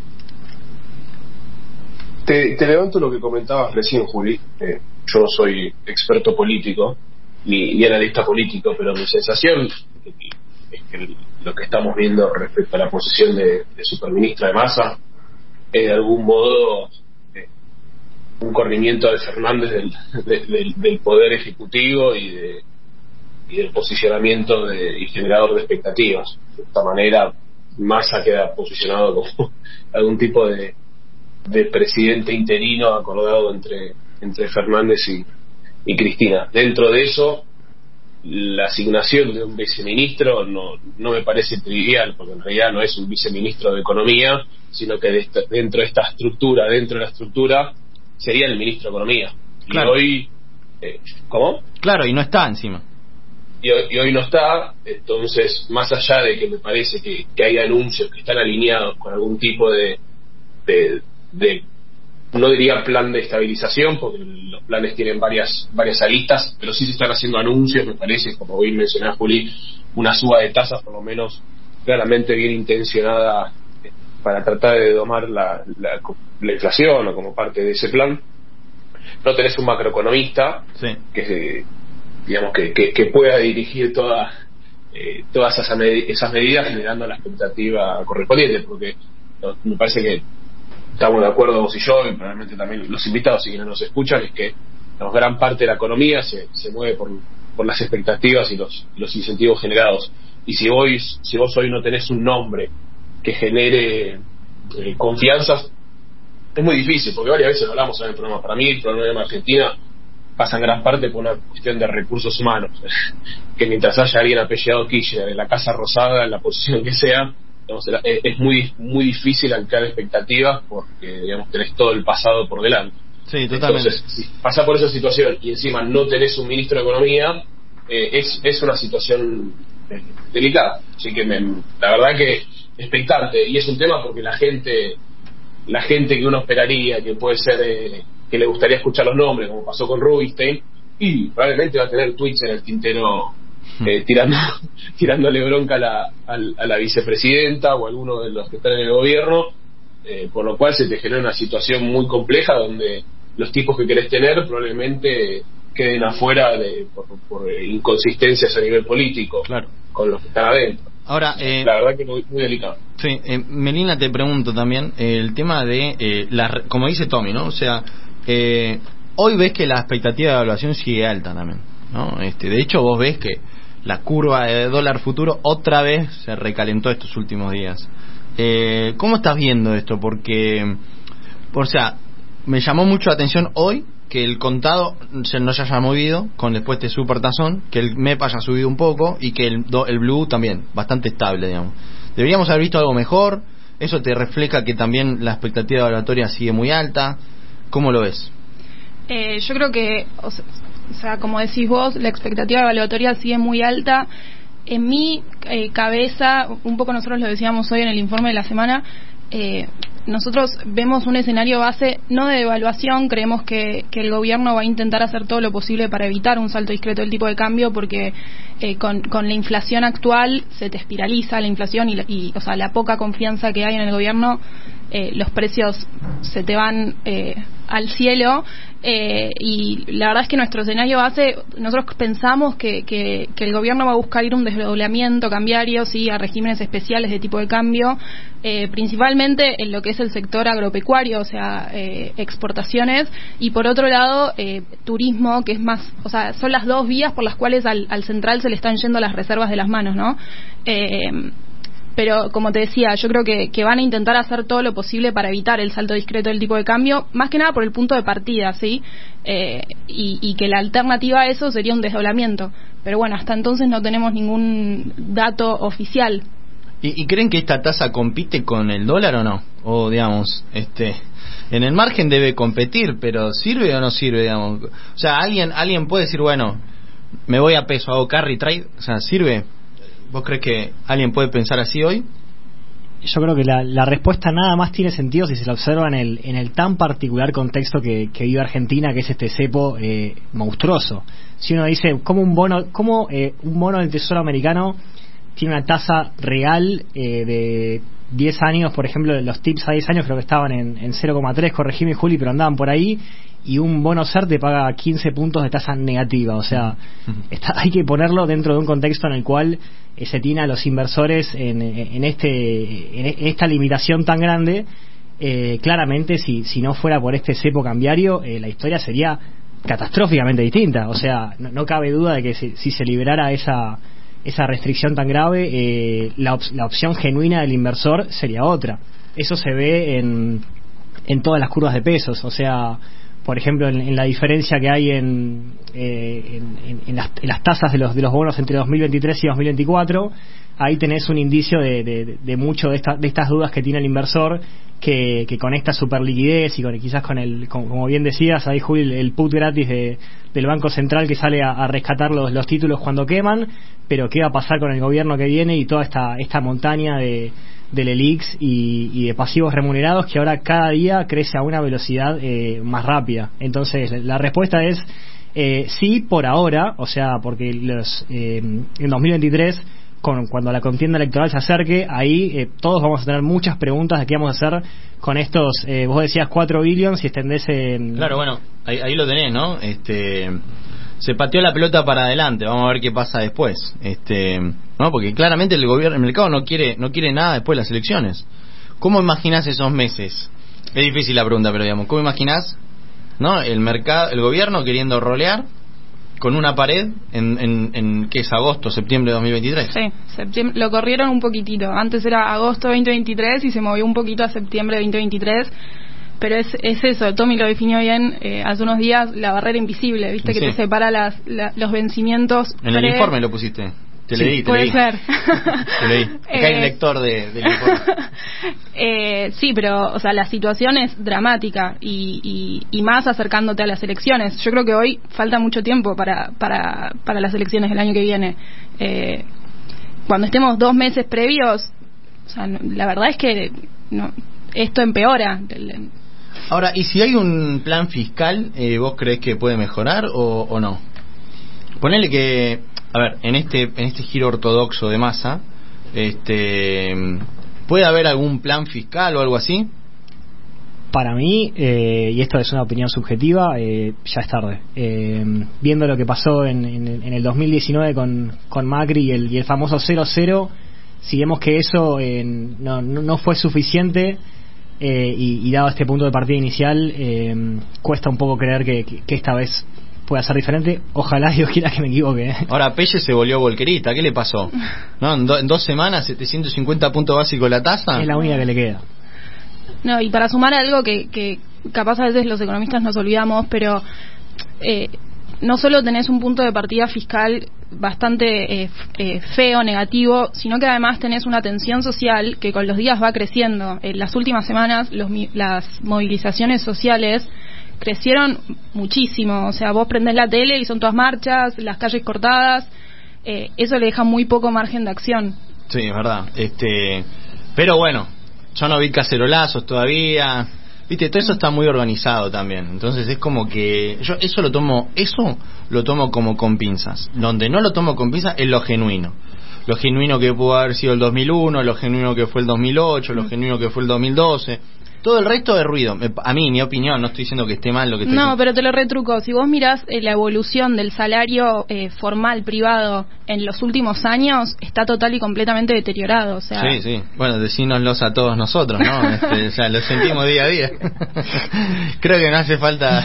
Te levanto lo que comentabas recién, Juli. Yo no soy experto político ni analista político, pero mi sensación es que lo que estamos viendo respecto a la posición de superministra de Massa es de algún modo un corrimiento de Fernández del poder ejecutivo y del posicionamiento y generador de expectativas. De esta manera, Massa queda posicionado como algún tipo de presidente interino acordado entre Fernández y Cristina. Dentro de eso, la asignación de un viceministro no me parece trivial, porque en realidad no es un viceministro de Economía, sino que dentro de la estructura sería el ministro de Economía. Claro. Y hoy ¿cómo? Claro, y no está encima. Y hoy no está. Entonces, más allá de que me parece que hay anuncios que están alineados con algún tipo de no diría plan de estabilización, porque los planes tienen varias aristas, pero sí se están haciendo anuncios, me parece, como hoy mencionaba Juli, una suba de tasas por lo menos claramente bien intencionada para tratar de domar la inflación, o como parte de ese plan. No tenés un macroeconomista, sí, que digamos que pueda dirigir todas esas medidas generando la expectativa correspondiente, porque me parece que estamos de acuerdo vos y yo, y probablemente también los invitados, si no nos escuchan, es que gran parte de la economía se mueve por las expectativas y los incentivos generados. Y si vos hoy no tenés un nombre que genere confianzas, es muy difícil, porque varias veces lo hablamos en el programa. Para mí el problema de Argentina pasa en gran parte por una cuestión de recursos humanos, que mientras haya alguien apellidado Kirchner en la Casa Rosada, en la posición que sea, es muy muy difícil anclar expectativas, porque tenés todo el pasado por delante. Sí, totalmente. Entonces, si pasa por esa situación y encima no tenés un ministro de Economía, es una situación delicada. Así que la verdad que expectante, y es un tema porque la gente que uno esperaría que puede ser que le gustaría escuchar los nombres, como pasó con Rubinstein, y probablemente va a tener tweets en el tintero tirándole bronca a la vicepresidenta o a alguno de los que están en el gobierno, por lo cual se te genera una situación muy compleja donde los tipos que querés tener probablemente queden afuera por inconsistencias a nivel político, claro, con los que están adentro. Ahora, la verdad que muy, muy delicado. Sí, Melina, te pregunto también el tema de, como dice Tommy, ¿no? O sea, hoy ves que la expectativa de evaluación sigue alta también, ¿no? De hecho, vos ves que la curva de dólar futuro otra vez se recalentó estos últimos días. ¿Cómo estás viendo esto? Porque, o sea, me llamó mucho la atención hoy que el contado no se haya movido con después de Supertazón, que el MEP haya subido un poco y que el Blue también, bastante estable, digamos. Deberíamos haber visto algo mejor. Eso te refleja que también la expectativa evaluatoria sigue muy alta. ¿Cómo lo ves? Yo creo que, o sea, como decís vos, la expectativa evaluatoria sigue muy alta. En mi cabeza, un poco nosotros lo decíamos hoy en el informe de la semana, nosotros vemos un escenario base no de devaluación. Creemos que el gobierno va a intentar hacer todo lo posible para evitar un salto discreto del tipo de cambio, porque con la inflación actual se te espiraliza la inflación y o sea, la poca confianza que hay en el gobierno, los precios se te van al cielo, y la verdad es que nuestro escenario base, nosotros pensamos que el gobierno va a buscar ir a un desdoblamiento cambiario, sí, a regímenes especiales de tipo de cambio, principalmente en lo que es el sector agropecuario, o sea, exportaciones, y por otro lado turismo, que es más, o sea, son las dos vías por las cuales al central se le están yendo las reservas de las manos, ¿no? Pero como te decía, yo creo que van a intentar hacer todo lo posible para evitar el salto discreto del tipo de cambio, más que nada por el punto de partida, ¿sí? Y que la alternativa a eso sería un desdoblamiento. Pero bueno, hasta entonces no tenemos ningún dato oficial. ¿Y creen que esta tasa compite con el dólar o no? O digamos, en el margen debe competir, pero ¿sirve o no sirve, digamos? O sea, alguien puede decir, bueno, me voy a peso, hago carry trade, o sea, ¿sirve? ¿Vos crees que alguien puede pensar así hoy? Yo creo que la respuesta nada más tiene sentido si se la observa en el tan particular contexto que vive Argentina, que es este cepo monstruoso. Si uno dice, ¿cómo un bono del Tesoro americano tiene una tasa real de 10 años, por ejemplo, los tips a 10 años creo que estaban en 0,3, corregime Juli, pero andaban por ahí, y un bono CER te paga 15 puntos de tasa negativa? O sea, hay que ponerlo dentro de un contexto en el cual se tiene a los inversores en esta limitación tan grande. Claramente, si no fuera por este cepo cambiario, la historia sería catastróficamente distinta. O sea, no cabe duda de que si se liberara esa restricción tan grave, la opción genuina del inversor sería otra. Eso se ve en todas las curvas de pesos. O sea, por ejemplo, en la diferencia que hay en las tasas de los bonos entre 2023 y 2024, ahí tenés un indicio de mucho de estas dudas que tiene el inversor, que con esta super liquidez y quizás como bien decías ahí, Juli, el put gratis del Banco Central que sale a rescatar los títulos cuando queman, pero qué va a pasar con el gobierno que viene y toda esta montaña del ELIX y de pasivos remunerados que ahora cada día crece a una velocidad más rápida. Entonces la respuesta es sí, por ahora. O sea, porque en 2023, cuando la contienda electoral se acerque, ahí todos vamos a tener muchas preguntas de qué vamos a hacer con estos, vos decías 4 billions y extendés claro, bueno, ahí lo tenés, ¿no? Se pateó la pelota para adelante, vamos a ver qué pasa después. No, porque claramente el mercado no quiere nada después de las elecciones. ¿Cómo imaginás esos meses? Es difícil la pregunta, pero digamos, ¿cómo imaginás, no, el gobierno queriendo rolear con una pared en ¿qué es? Agosto, septiembre de 2023. Sí, septiembre, lo corrieron un poquitito. Antes era agosto de 2023 y se movió un poquito a septiembre de 2023. Pero es eso, Tommy lo definió bien hace unos días, la barrera invisible, ¿viste? Sí. Que te separa los vencimientos. En el informe lo pusiste. Te leí. Puede ser. Te leí. Acá hay un lector del informe. Sí, pero, o sea, la situación es dramática y más acercándote a las elecciones. Yo creo que hoy falta mucho tiempo para las elecciones del año que viene. Cuando estemos 2 meses previos, o sea, la verdad es que esto empeora. Ahora, ¿y si hay un plan fiscal, vos crees que puede mejorar o no? Ponele que, a ver, en este giro ortodoxo de Massa, ¿puede haber algún plan fiscal o algo así? Para mí, y esto es una opinión subjetiva, ya es tarde. Viendo lo que pasó en el 2019 con Macri y el famoso 0-0, si vemos que eso no fue suficiente, y dado este punto de partida inicial, cuesta un poco creer que esta vez pueda ser diferente. Ojalá Dios quiera que me equivoque. Ahora Pelle se volvió volquerita, ¿qué le pasó? ¿No? En 2 semanas 750 puntos básicos la tasa. Es la única que le queda. No, y para sumar algo que capaz a veces los economistas nos olvidamos, pero no solo tenés un punto de partida fiscal bastante feo, negativo, sino que además tenés una tensión social que con los días va creciendo. En las últimas semanas las movilizaciones sociales crecieron muchísimo. O sea, vos prendés la tele y son todas marchas, las calles cortadas. Eso le deja muy poco margen de acción. Sí, es verdad. Pero bueno, yo no vi cacerolazos todavía. Viste, todo eso está muy organizado también. Entonces es como que yo eso lo tomo como con pinzas. Donde no lo tomo con pinzas es lo genuino. Lo genuino que pudo haber sido el 2001, lo genuino que fue el 2008, lo genuino que fue el 2012. Todo el resto es ruido. A mí, mi opinión, no estoy diciendo que esté mal lo que estoy diciendo. No, pero te lo retruco. Si vos mirás la evolución del salario formal privado en los últimos años, está total y completamente deteriorado. O sea... Sí. Bueno, decínoslos a todos nosotros, ¿no? O sea, lo sentimos día a día. Creo que no hace falta...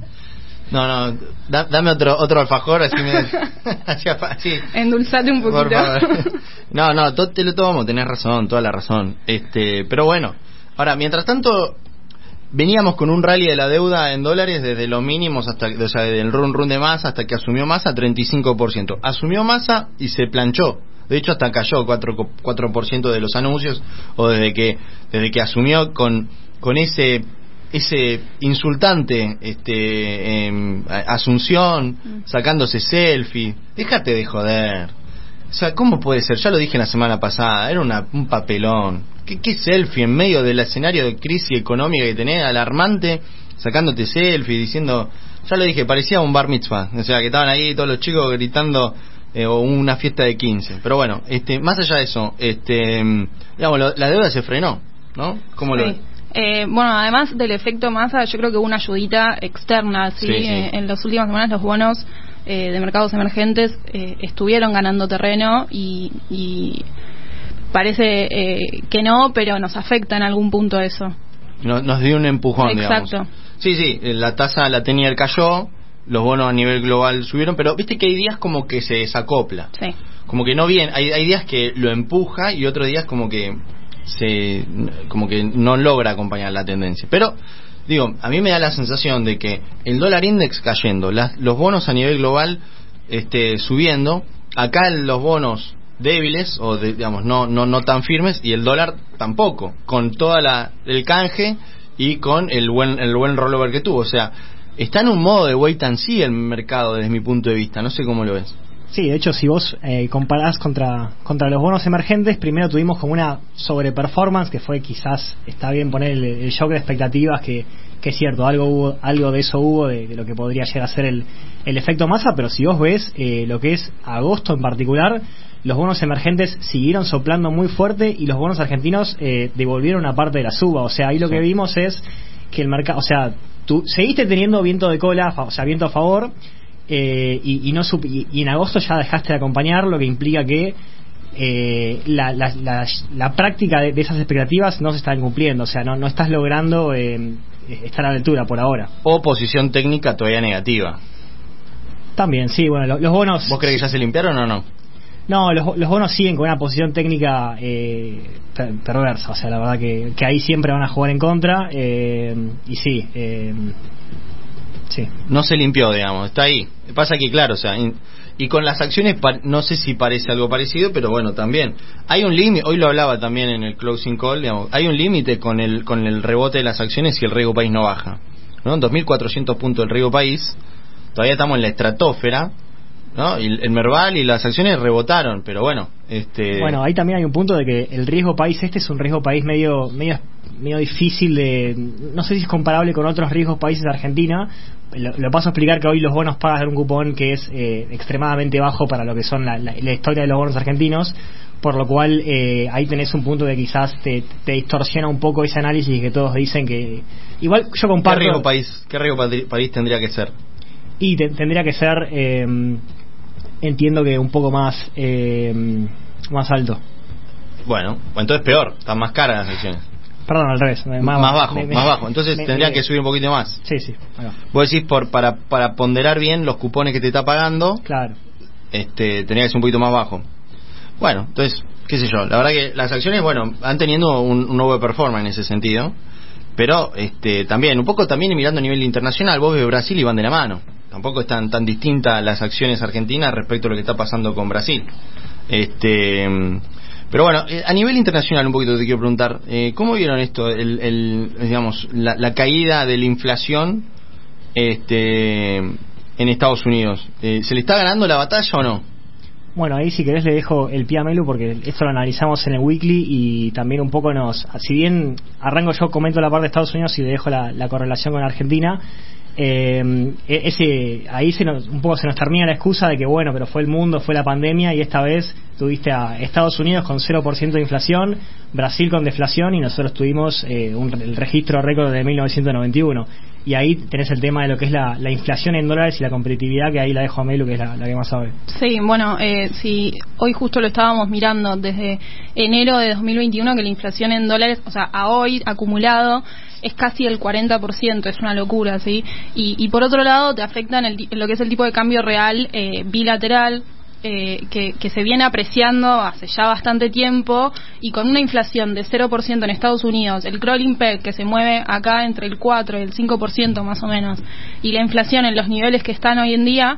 No, dame otro alfajor, así me... así. Endulzate un poquito. Por favor. No, te lo tomo, tenés razón, toda la razón. Pero bueno... Ahora, mientras tanto, veníamos con un rally de la deuda en dólares desde los mínimos hasta, o sea, desde el run de Massa hasta que asumió Massa, 35%. Asumió Massa y se planchó. De hecho, hasta cayó 4% de los anuncios, o desde que asumió con ese insultante asunción, sacándose selfie. Déjate de joder. O sea, ¿cómo puede ser? Ya lo dije la semana pasada, era un papelón. ¿Qué selfie en medio del escenario de crisis económica que tenés, alarmante, sacándote selfie, diciendo... Ya lo dije, parecía un bar mitzvah. O sea, que estaban ahí todos los chicos gritando o una fiesta de 15. Pero bueno, más allá de eso, digamos, la deuda se frenó, ¿no? ¿Cómo lo ves? Bueno, además del efecto Massa, yo creo que hubo una ayudita externa, ¿sí? En las últimas semanas los bonos de mercados emergentes estuvieron ganando terreno y parece que no, pero nos afecta en algún punto eso. Nos dio un empujón, exacto. Digamos. Sí, la tasa, la tenía cayó, los bonos a nivel global subieron, pero viste que hay días como que se desacopla. Sí. Como que no bien, hay días que lo empuja y otros días como que no logra acompañar la tendencia. Pero digo, a mí me da la sensación de que el dólar index cayendo, los bonos a nivel global subiendo, acá los bonos débiles o digamos no tan firmes y el dólar tampoco, con toda el canje y con el buen rollover que tuvo. O sea, está en un modo de wait and see el mercado desde mi punto de vista. No sé cómo lo ves. Sí, de hecho, si vos comparás contra los bonos emergentes, primero tuvimos como una sobreperformance, que fue quizás, está bien poner el shock de expectativas, que es cierto, algo de eso hubo, de lo que podría llegar a ser el efecto Massa, pero si vos ves lo que es agosto en particular, los bonos emergentes siguieron soplando muy fuerte y los bonos argentinos devolvieron una parte de la suba. O sea, ahí lo que vimos es que el mercado, o sea, tú seguiste teniendo viento de cola, o sea, viento a favor, y en agosto ya dejaste de acompañar, lo que implica que la práctica de esas expectativas no se están cumpliendo. O sea, no estás logrando estar a la altura por ahora. O posición técnica todavía negativa. También, sí, bueno, los bonos... ¿Vos crees que ya se limpiaron o no? No, los bonos siguen con una posición técnica perversa. O sea, la verdad que ahí siempre van a jugar en contra. Y sí, sí. No se limpió, digamos, está ahí. Pasa que, claro, o sea, y con las acciones no sé si parece algo parecido, pero bueno, también hay un límite. Hoy lo hablaba también en el closing call, digamos, hay un límite con el rebote de las acciones si el riesgo país no baja, ¿no? En 2.400 puntos el riesgo país, todavía estamos en la estratosfera. ¿no? Y el Merval y las acciones rebotaron, pero bueno, Bueno, ahí también hay un punto de que el riesgo país es un riesgo país medio difícil de... No sé si es comparable con otros riesgos países de Argentina. Lo paso a explicar que hoy los bonos pagan un cupón que es extremadamente bajo para lo que son la historia de los bonos argentinos, por lo cual ahí tenés un punto de quizás te distorsiona un poco ese análisis que todos dicen que... Igual yo comparto... ¿Qué riesgo país tendría que ser? Y tendría que ser, entiendo que un poco más alto. Bueno, entonces peor, están más caras las acciones. Perdón, al revés. Más bajo. Entonces tendría que subir un poquito más. Sí. Vos decís para ponderar bien los cupones que te está pagando. Claro. Tendría que ser un poquito más bajo. Bueno, entonces, qué sé yo. La verdad que las acciones, bueno, han tenido un nuevo performance en ese sentido. Pero también, un poco también mirando a nivel internacional, vos ves Brasil y van de la mano. Tampoco están tan distintas las acciones argentinas respecto a lo que está pasando con Brasil. Pero bueno, a nivel internacional un poquito te quiero preguntar, ¿cómo vieron esto, digamos, la caída de la inflación en Estados Unidos? ¿Se le está ganando la batalla o no? Bueno, ahí si querés le dejo el pie a Melu porque esto lo analizamos en el weekly y también un poco si bien arranco yo, comento la parte de Estados Unidos y le dejo la correlación con Argentina. Ahí un poco se nos termina la excusa de que bueno, pero fue el mundo, fue la pandemia, y esta vez tuviste a Estados Unidos con 0% de inflación, Brasil con deflación, y nosotros tuvimos el registro récord de 1991, y ahí tenés el tema de lo que es la inflación en dólares y la competitividad, que ahí la dejo a Melu, que es la que más sabe. Sí, bueno, sí, hoy justo lo estábamos mirando desde enero de 2021, que la inflación en dólares, o sea, a hoy acumulado es casi el 40%, es una locura, ¿sí? Y por otro lado te afecta en lo que es el tipo de cambio real bilateral, que se viene apreciando hace ya bastante tiempo, y con una inflación de 0% en Estados Unidos, el crawling peg que se mueve acá entre el 4 y el 5% más o menos, y la inflación en los niveles que están hoy en día,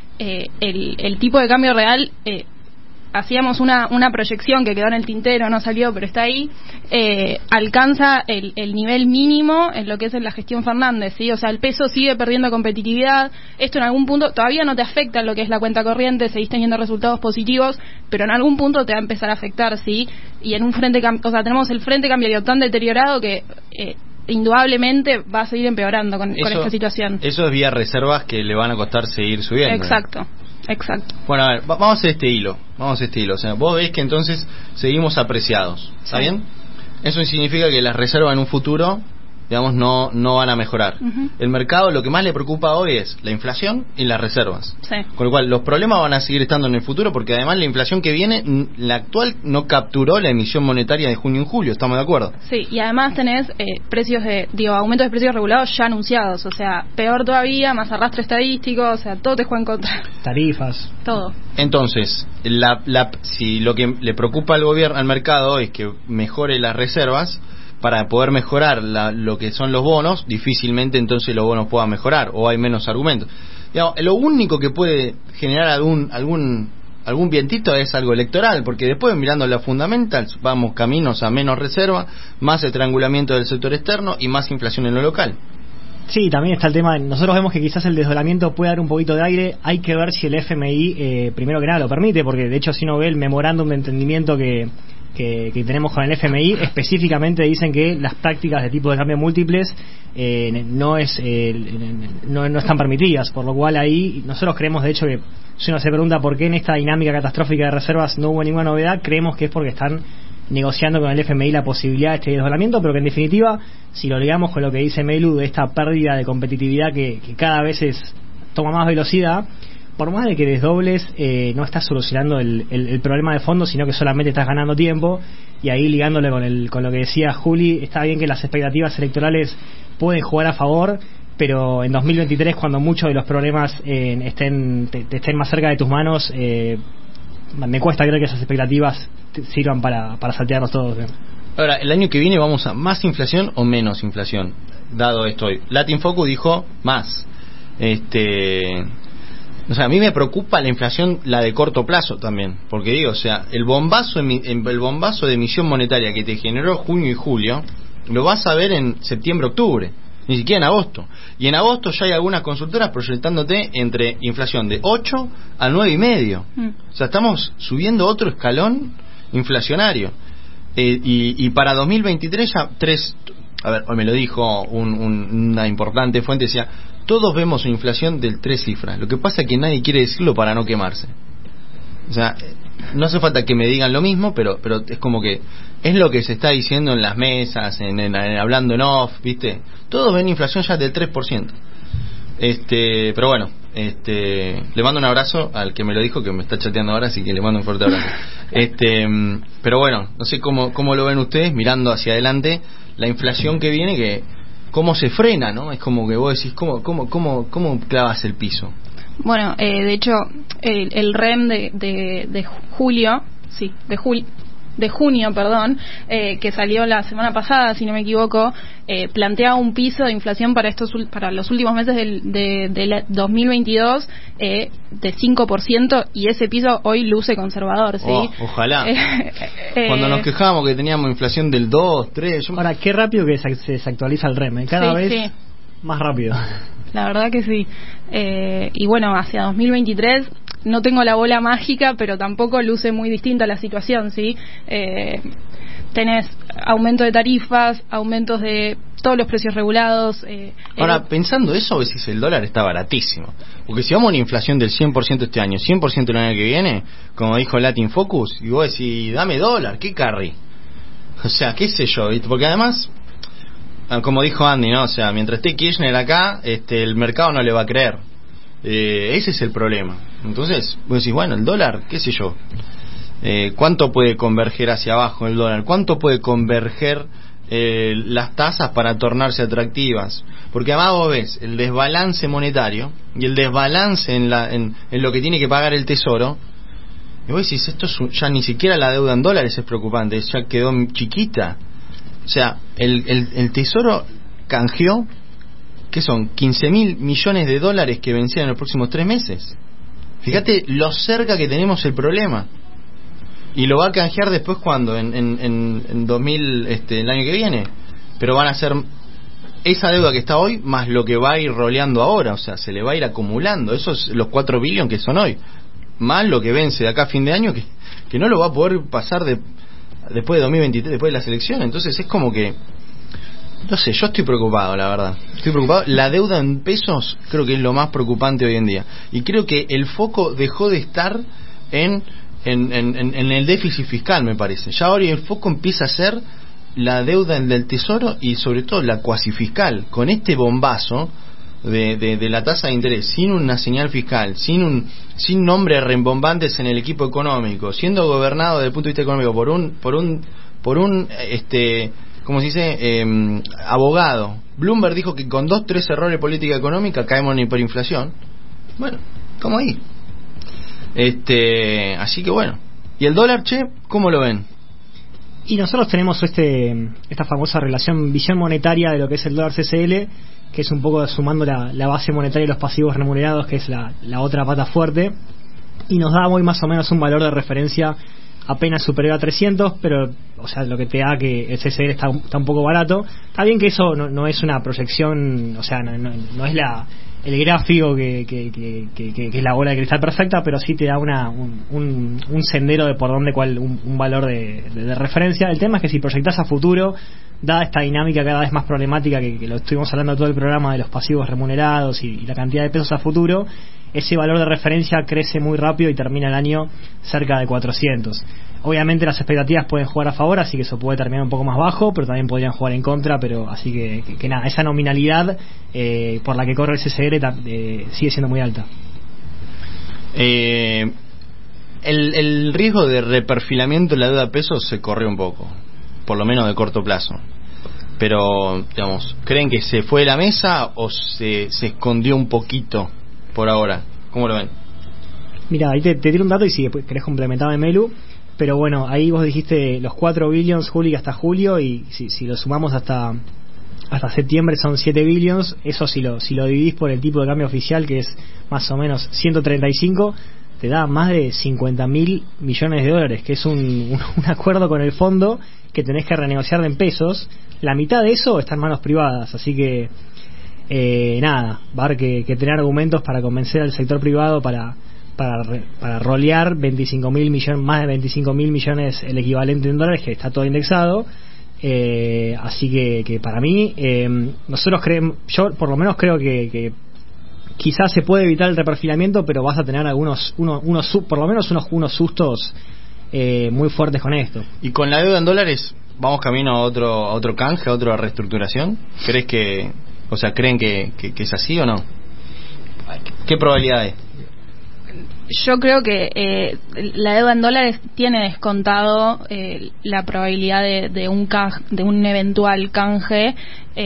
el tipo de cambio real... hacíamos una proyección que quedó en el tintero, no salió, pero está ahí, alcanza el nivel mínimo en lo que es en la gestión Fernández, ¿sí? O sea, el peso sigue perdiendo competitividad. Esto en algún punto todavía no te afecta en lo que es la cuenta corriente, seguís teniendo resultados positivos, pero en algún punto te va a empezar a afectar, ¿sí? Y en un tenemos el frente cambiario tan deteriorado que indudablemente va a seguir empeorando con esta situación. Eso es vía reservas que le van a costar seguir subiendo. Exacto. Bueno, a ver, vamos a hacer este hilo. O sea, vos ves que entonces seguimos apreciados, ¿está bien? Eso significa que las reservas en un futuro, digamos, no van a mejorar. El mercado lo que más le preocupa hoy es la inflación y las reservas. Sí. Con lo cual los problemas van a seguir estando en el futuro, porque además la inflación que viene, la actual no capturó la emisión monetaria de junio y julio, ¿estamos de acuerdo? Sí, y además tenés aumentos de precios regulados ya anunciados, o sea, peor todavía, más arrastre estadístico, o sea, todo te juega en contra. Tarifas. Todo. Entonces, si lo que le preocupa al gobierno, al mercado, es que mejore las reservas, para poder mejorar lo que son los bonos, difícilmente entonces los bonos puedan mejorar, o hay menos argumentos. Digamos, lo único que puede generar algún vientito es algo electoral, porque después, mirando las fundamentals, vamos caminos a menos reserva, más estrangulamiento del sector externo y más inflación en lo local. Sí, también está el tema, nosotros vemos que quizás el desdoblamiento puede dar un poquito de aire. Hay que ver si el FMI primero que nada lo permite, porque de hecho si uno ve el memorándum de entendimiento que tenemos con el FMI, específicamente dicen que las prácticas de tipo de cambio múltiples no están permitidas, por lo cual ahí nosotros creemos, de hecho, que si uno se pregunta por qué en esta dinámica catastrófica de reservas no hubo ninguna novedad, creemos que es porque están negociando con el FMI la posibilidad de este desdoblamiento, pero que en definitiva, si lo ligamos con lo que dice Melu de esta pérdida de competitividad que cada vez toma más velocidad, por más de que desdobles, no estás solucionando el problema de fondo, sino que solamente estás ganando tiempo. Y ahí ligándole con lo que decía Juli, está bien que las expectativas electorales pueden jugar a favor, pero en 2023, cuando muchos de los problemas estén más cerca de tus manos, me cuesta creer que esas expectativas sirvan para saltearnos todos. Ahora, el año que viene vamos a más inflación o menos inflación, dado esto hoy. Latin Focus dijo más. O sea, a mí me preocupa la inflación, la de corto plazo también, porque digo, o sea, el bombazo de emisión monetaria que te generó junio y julio, lo vas a ver en septiembre, octubre. Ni siquiera en agosto. Y en agosto ya hay algunas consultoras proyectándote entre inflación de 8 a 9,5. O sea, estamos subiendo otro escalón inflacionario. Y para 2023 ya hoy me lo dijo una importante fuente, decía, todos vemos una inflación del 3 cifras. Lo que pasa es que nadie quiere decirlo para no quemarse. O sea, no hace falta que me digan lo mismo, pero es como que es lo que se está diciendo en las mesas, hablando en off, ¿viste? Todos ven inflación ya del 3%. Pero bueno, le mando un abrazo al que me lo dijo, que me está chateando ahora, así que le mando un fuerte abrazo. Pero bueno, no sé cómo lo ven ustedes mirando hacia adelante la inflación que viene, que cómo se frena, ¿no? Es como que vos decís, ¿cómo clavas el piso? Bueno, de hecho, el REM de julio, sí, de junio, perdón, que salió la semana pasada, si no me equivoco, plantea un piso de inflación para los últimos meses del 2022 de 5%, y ese piso hoy luce conservador, ¿sí? Ojalá. Cuando nos quejábamos que teníamos inflación del 2, 3... Ahora, qué rápido que se desactualiza el REM, cada vez más rápido. La verdad que sí. Y bueno, hacia 2023 no tengo la bola mágica, pero tampoco luce muy distinta la situación, ¿sí? Tenés aumento de tarifas, aumentos de todos los precios regulados. Ahora, pensando eso, decís, el dólar está baratísimo. Porque si vamos a una inflación del 100% este año, 100% el año que viene, como dijo Latin Focus, y vos decís, dame dólar, ¿qué carry? O sea, qué sé yo, ¿viste? Porque además, como dijo Andy, ¿no? O sea, mientras esté Kirchner acá, el mercado no le va a creer. Ese es el problema. Entonces, vos decís, bueno, el dólar, qué sé yo, ¿cuánto puede converger hacia abajo el dólar? ¿Cuánto puede converger las tasas para tornarse atractivas? Porque además vos ves el desbalance monetario y el desbalance en lo que tiene que pagar el Tesoro, y vos decís, esto ya ni siquiera la deuda en dólares es preocupante, ya quedó chiquita. O sea, el Tesoro canjeó, ¿qué son? 15.000 millones de dólares que vencían en los próximos 3 meses. Fíjate lo cerca que tenemos el problema. Y lo va a canjear después, ¿cuándo? En 2000, el año que viene. Pero van a ser esa deuda que está hoy más lo que va a ir roleando ahora. O sea, se le va a ir acumulando. Esos los 4 billones que son hoy, más lo que vence de acá a fin de año, que no lo va a poder pasar después de 2023, después de las elecciones. Entonces es como que, no sé, yo estoy preocupado, la verdad. Estoy preocupado. La deuda en pesos creo que es lo más preocupante hoy en día. Y creo que el foco dejó de estar en el déficit fiscal, me parece. Ya ahora el foco empieza a ser la deuda del Tesoro y sobre todo la cuasi fiscal. Con este bombazo de la tasa de interés, sin una señal fiscal, sin nombres rembombantes en el equipo económico, siendo gobernado desde el punto de vista económico por un ¿cómo se dice? Abogado. Bloomberg dijo que con 2-3 errores de política económica caemos en hiperinflación. Bueno, ¿cómo ahí? Así que bueno. ¿Y el dólar, che? ¿Cómo lo ven? Y nosotros tenemos esta famosa visión monetaria de lo que es el dólar CCL, que es un poco sumando la base monetaria y los pasivos remunerados, que es la otra pata fuerte, y nos da hoy más o menos un valor de referencia apenas superior a 300, pero, o sea, lo que te da que el CCL está un poco barato. Está bien que eso no es una proyección, o sea, no es el gráfico que es la bola de cristal perfecta, pero sí te da un sendero de por dónde un valor de referencia. El tema es que si proyectás a futuro, dada esta dinámica cada vez más problemática que lo estuvimos hablando todo el programa de los pasivos remunerados y la cantidad de pesos a futuro, ese valor de referencia crece muy rápido y termina el año cerca de 400. Obviamente las expectativas pueden jugar a favor, así que eso puede terminar un poco más bajo, pero también podrían jugar en contra, pero así que nada, esa nominalidad por la que corre el CCL sigue siendo muy alta. El riesgo de reperfilamiento de la deuda de pesos se corre un poco, por lo menos de corto plazo. Pero, digamos, ¿creen que se fue de la mesa o se escondió un poquito por ahora? ¿Cómo lo ven? Mira, ahí te tiro un dato y si querés complementarme, Melu. Pero bueno, ahí vos dijiste los 4 billions, Juli, hasta julio, y si lo sumamos hasta septiembre son 7 billions. Eso si lo dividís por el tipo de cambio oficial, que es más o menos 135, te da más de 50.000 millones de dólares, que es un acuerdo con el fondo que tenés que renegociar en pesos. La mitad de eso está en manos privadas, así que nada, va a haber que tener argumentos para convencer al sector privado para rolear 25.000 millones, más de 25.000 millones el equivalente en dólares, que está todo indexado. Así que para mí, nosotros creemos, yo por lo menos creo que quizás se puede evitar el reperfilamiento, pero vas a tener por lo menos unos sustos muy fuertes con esto. ¿Y con la deuda en dólares vamos camino a otro canje, a otra reestructuración? ¿Creen que es así o no? ¿Qué probabilidad hay? Yo creo que la deuda en dólares tiene descontado la probabilidad de un eventual canje.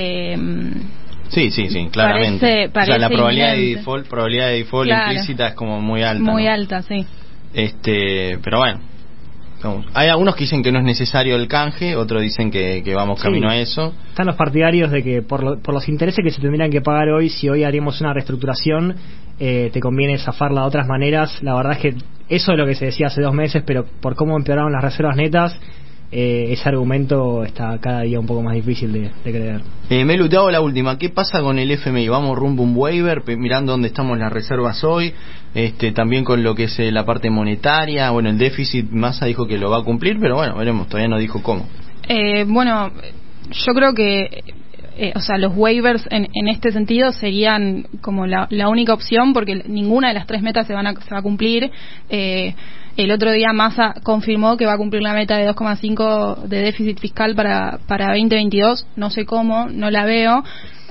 Sí, claramente. Parece la probabilidad inminente. de default claro. Implícita es como muy alta. Muy ¿no? alta, sí. Pero bueno, hay algunos que dicen que no es necesario el canje, otros dicen que vamos camino a eso. Están los partidarios de que por los intereses que se tendrían que pagar hoy, si hoy haríamos una reestructuración, te conviene zafarla de otras maneras. La verdad es que eso es lo que se decía hace 2 meses, pero por cómo empeoraron las reservas netas, ese argumento está cada día un poco más difícil de creer. Melu, te hago la última. ¿Qué pasa con el FMI? ¿Vamos rumbo a un waiver, mirando dónde estamos las reservas hoy? También con lo que es la parte monetaria. Bueno, el déficit, Massa dijo que lo va a cumplir, pero bueno, veremos, todavía no dijo cómo. Bueno, yo creo que los waivers en este sentido serían como la única opción, porque ninguna de las 3 metas se va a cumplir. El otro día Massa confirmó que va a cumplir la meta de 2,5 de déficit fiscal para 2022. No sé cómo, no la veo.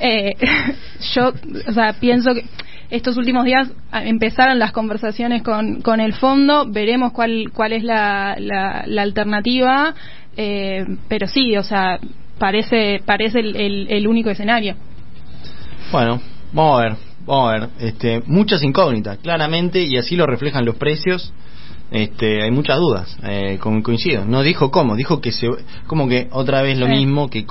Yo, pienso que estos últimos días empezaron las conversaciones con el fondo. Veremos cuál es la alternativa. Pero sí, parece el único escenario. Bueno, vamos a ver. Muchas incógnitas, claramente, y así lo reflejan los precios. Hay muchas dudas, coincido. No dijo cómo, dijo que como que otra vez lo mismo que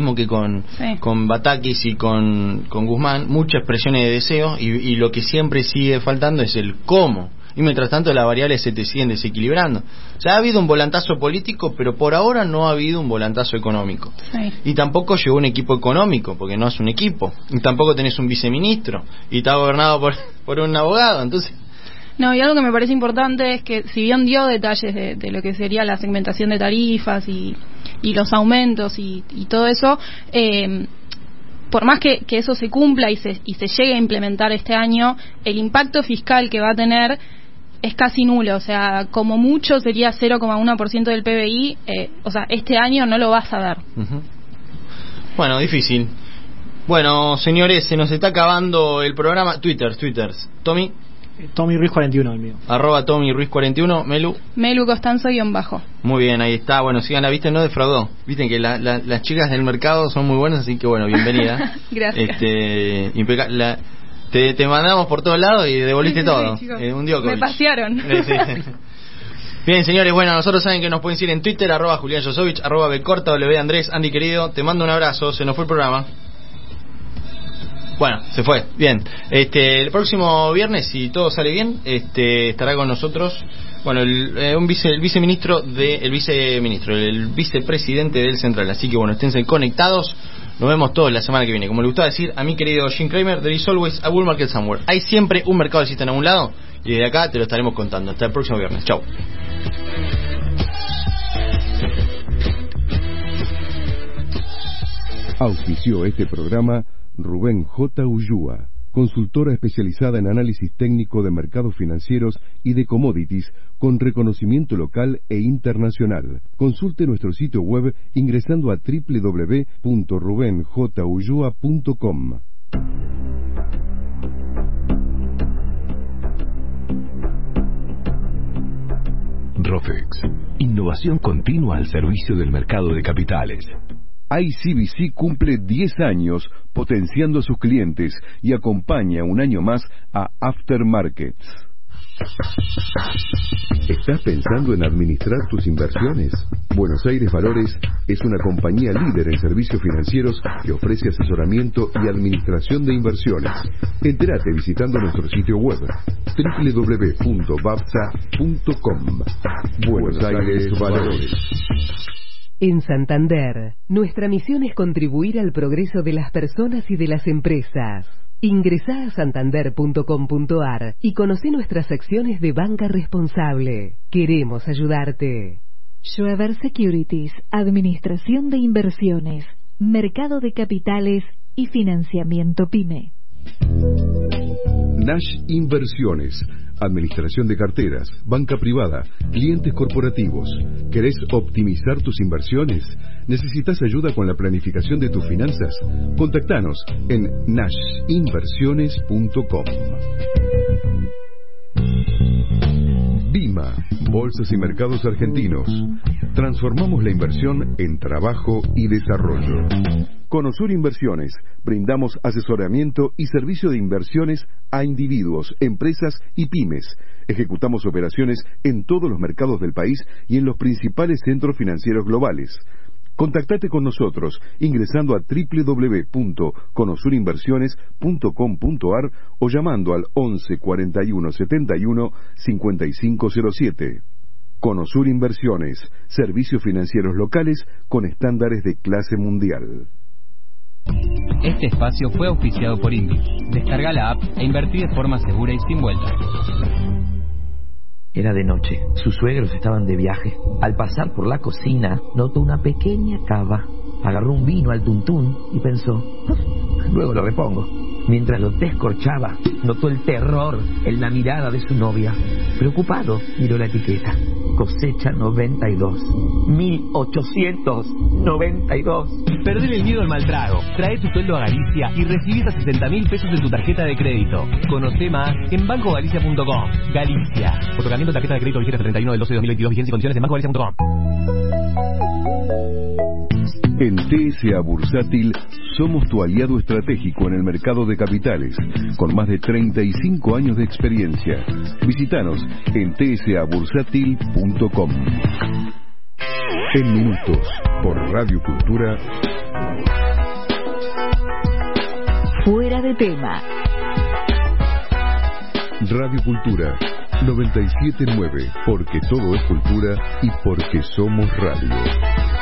con Batakis y con Guzmán, muchas expresiones de deseo, y lo que siempre sigue faltando es el cómo. Y mientras tanto las variables se te siguen desequilibrando. O sea, ha habido un volantazo político, pero por ahora no ha habido un volantazo económico. Sí. Y tampoco llegó un equipo económico, porque no es un equipo. Y tampoco tenés un viceministro, y está gobernado por un abogado. Entonces, no, y algo que me parece importante es que, si bien dio detalles de lo que sería la segmentación de tarifas y los aumentos y todo eso, por más que eso se cumpla y se llegue a implementar este año, el impacto fiscal que va a tener es casi nulo. O sea, como mucho sería 0,1% del PBI. Este año no lo vas a ver. Uh-huh. Bueno, difícil. Bueno, señores, se nos está acabando el programa. Twitters. Tommy Ruiz 41, el mío. @Tommy Ruiz 41. Melu Costanzo _. Muy bien, ahí está. Bueno, sigan la vista, no defraudó. Visten que las chicas del mercado son muy buenas, así que bueno, bienvenida. Gracias. Te mandamos por todos lados y devolviste todo. Un Djokovic. Me pasearon. Sí. Bien, señores, bueno, nosotros saben que nos pueden seguir en Twitter, @Julián Josovich, @Bcorta, Andrés. Andy querido, te mando un abrazo, se nos fue el programa. Bueno, se fue, bien. El próximo viernes, si todo sale bien, estará con nosotros, bueno, el vicepresidente del Central. Así que bueno, esténse conectados. Nos vemos todos la semana que viene. Como le gustaba decir a mi querido Jim Cramer, there is always a bull market somewhere. Hay siempre un mercado alcista en algún lado, y desde acá te lo estaremos contando. Hasta el próximo viernes. Chau. Auspició este programa Rubén J. Ullúa, consultora especializada en análisis técnico de mercados financieros y de commodities con reconocimiento local e internacional. Consulte nuestro sitio web ingresando a www.rubenjullua.com. Rofex, innovación continua al servicio del mercado de capitales. ICBC cumple 10 años potenciando a sus clientes y acompaña un año más a Aftermarkets. ¿Estás pensando en administrar tus inversiones? Buenos Aires Valores es una compañía líder en servicios financieros que ofrece asesoramiento y administración de inversiones. Entérate visitando nuestro sitio web www.babsa.com. Buenos Aires Valores. En Santander, nuestra misión es contribuir al progreso de las personas y de las empresas. Ingresá a santander.com.ar y conocé nuestras acciones de banca responsable. Queremos ayudarte. Schweber Securities, Administración de Inversiones, Mercado de Capitales y Financiamiento PYME. Nash Inversiones, administración de carteras, banca privada, clientes corporativos. ¿Querés optimizar tus inversiones? ¿Necesitas ayuda con la planificación de tus finanzas? Contactanos en nashinversiones.com. Bima, Bolsas y Mercados Argentinos. Transformamos la inversión en trabajo y desarrollo. Conosur Inversiones, brindamos asesoramiento y servicio de inversiones a individuos, empresas y pymes. Ejecutamos operaciones en todos los mercados del país y en los principales centros financieros globales. Contactate con nosotros ingresando a www.conosurinversiones.com.ar o llamando al 11 41 71 5507. Conosur Inversiones, servicios financieros locales con estándares de clase mundial. Este espacio fue auspiciado por Invis. Descarga la app e invertí de forma segura y sin vueltas. Era de noche. Sus suegros estaban de viaje. Al pasar por la cocina, notó una pequeña cava. Agarró un vino al tuntún y pensó, luego lo repongo. Mientras lo descorchaba, notó el terror en la mirada de su novia. Preocupado, miró la etiqueta. Cosecha 92. 1892. Perdele el miedo al mal trago. Trae tu sueldo a Galicia y recibís a 60.000 pesos en tu tarjeta de crédito. Conoce más en bancogalicia.com. Galicia. Otorgamiento de tarjeta de crédito vigente 31 del 12 de 2022. Vigencia y condiciones en bancogalicia.com. En TSA Bursátil somos tu aliado estratégico en el mercado de capitales, con más de 35 años de experiencia. Visítanos en tsabursatil.com. En minutos, por Radio Cultura. Fuera de tema. Radio Cultura 97.9, porque todo es cultura y porque somos radio.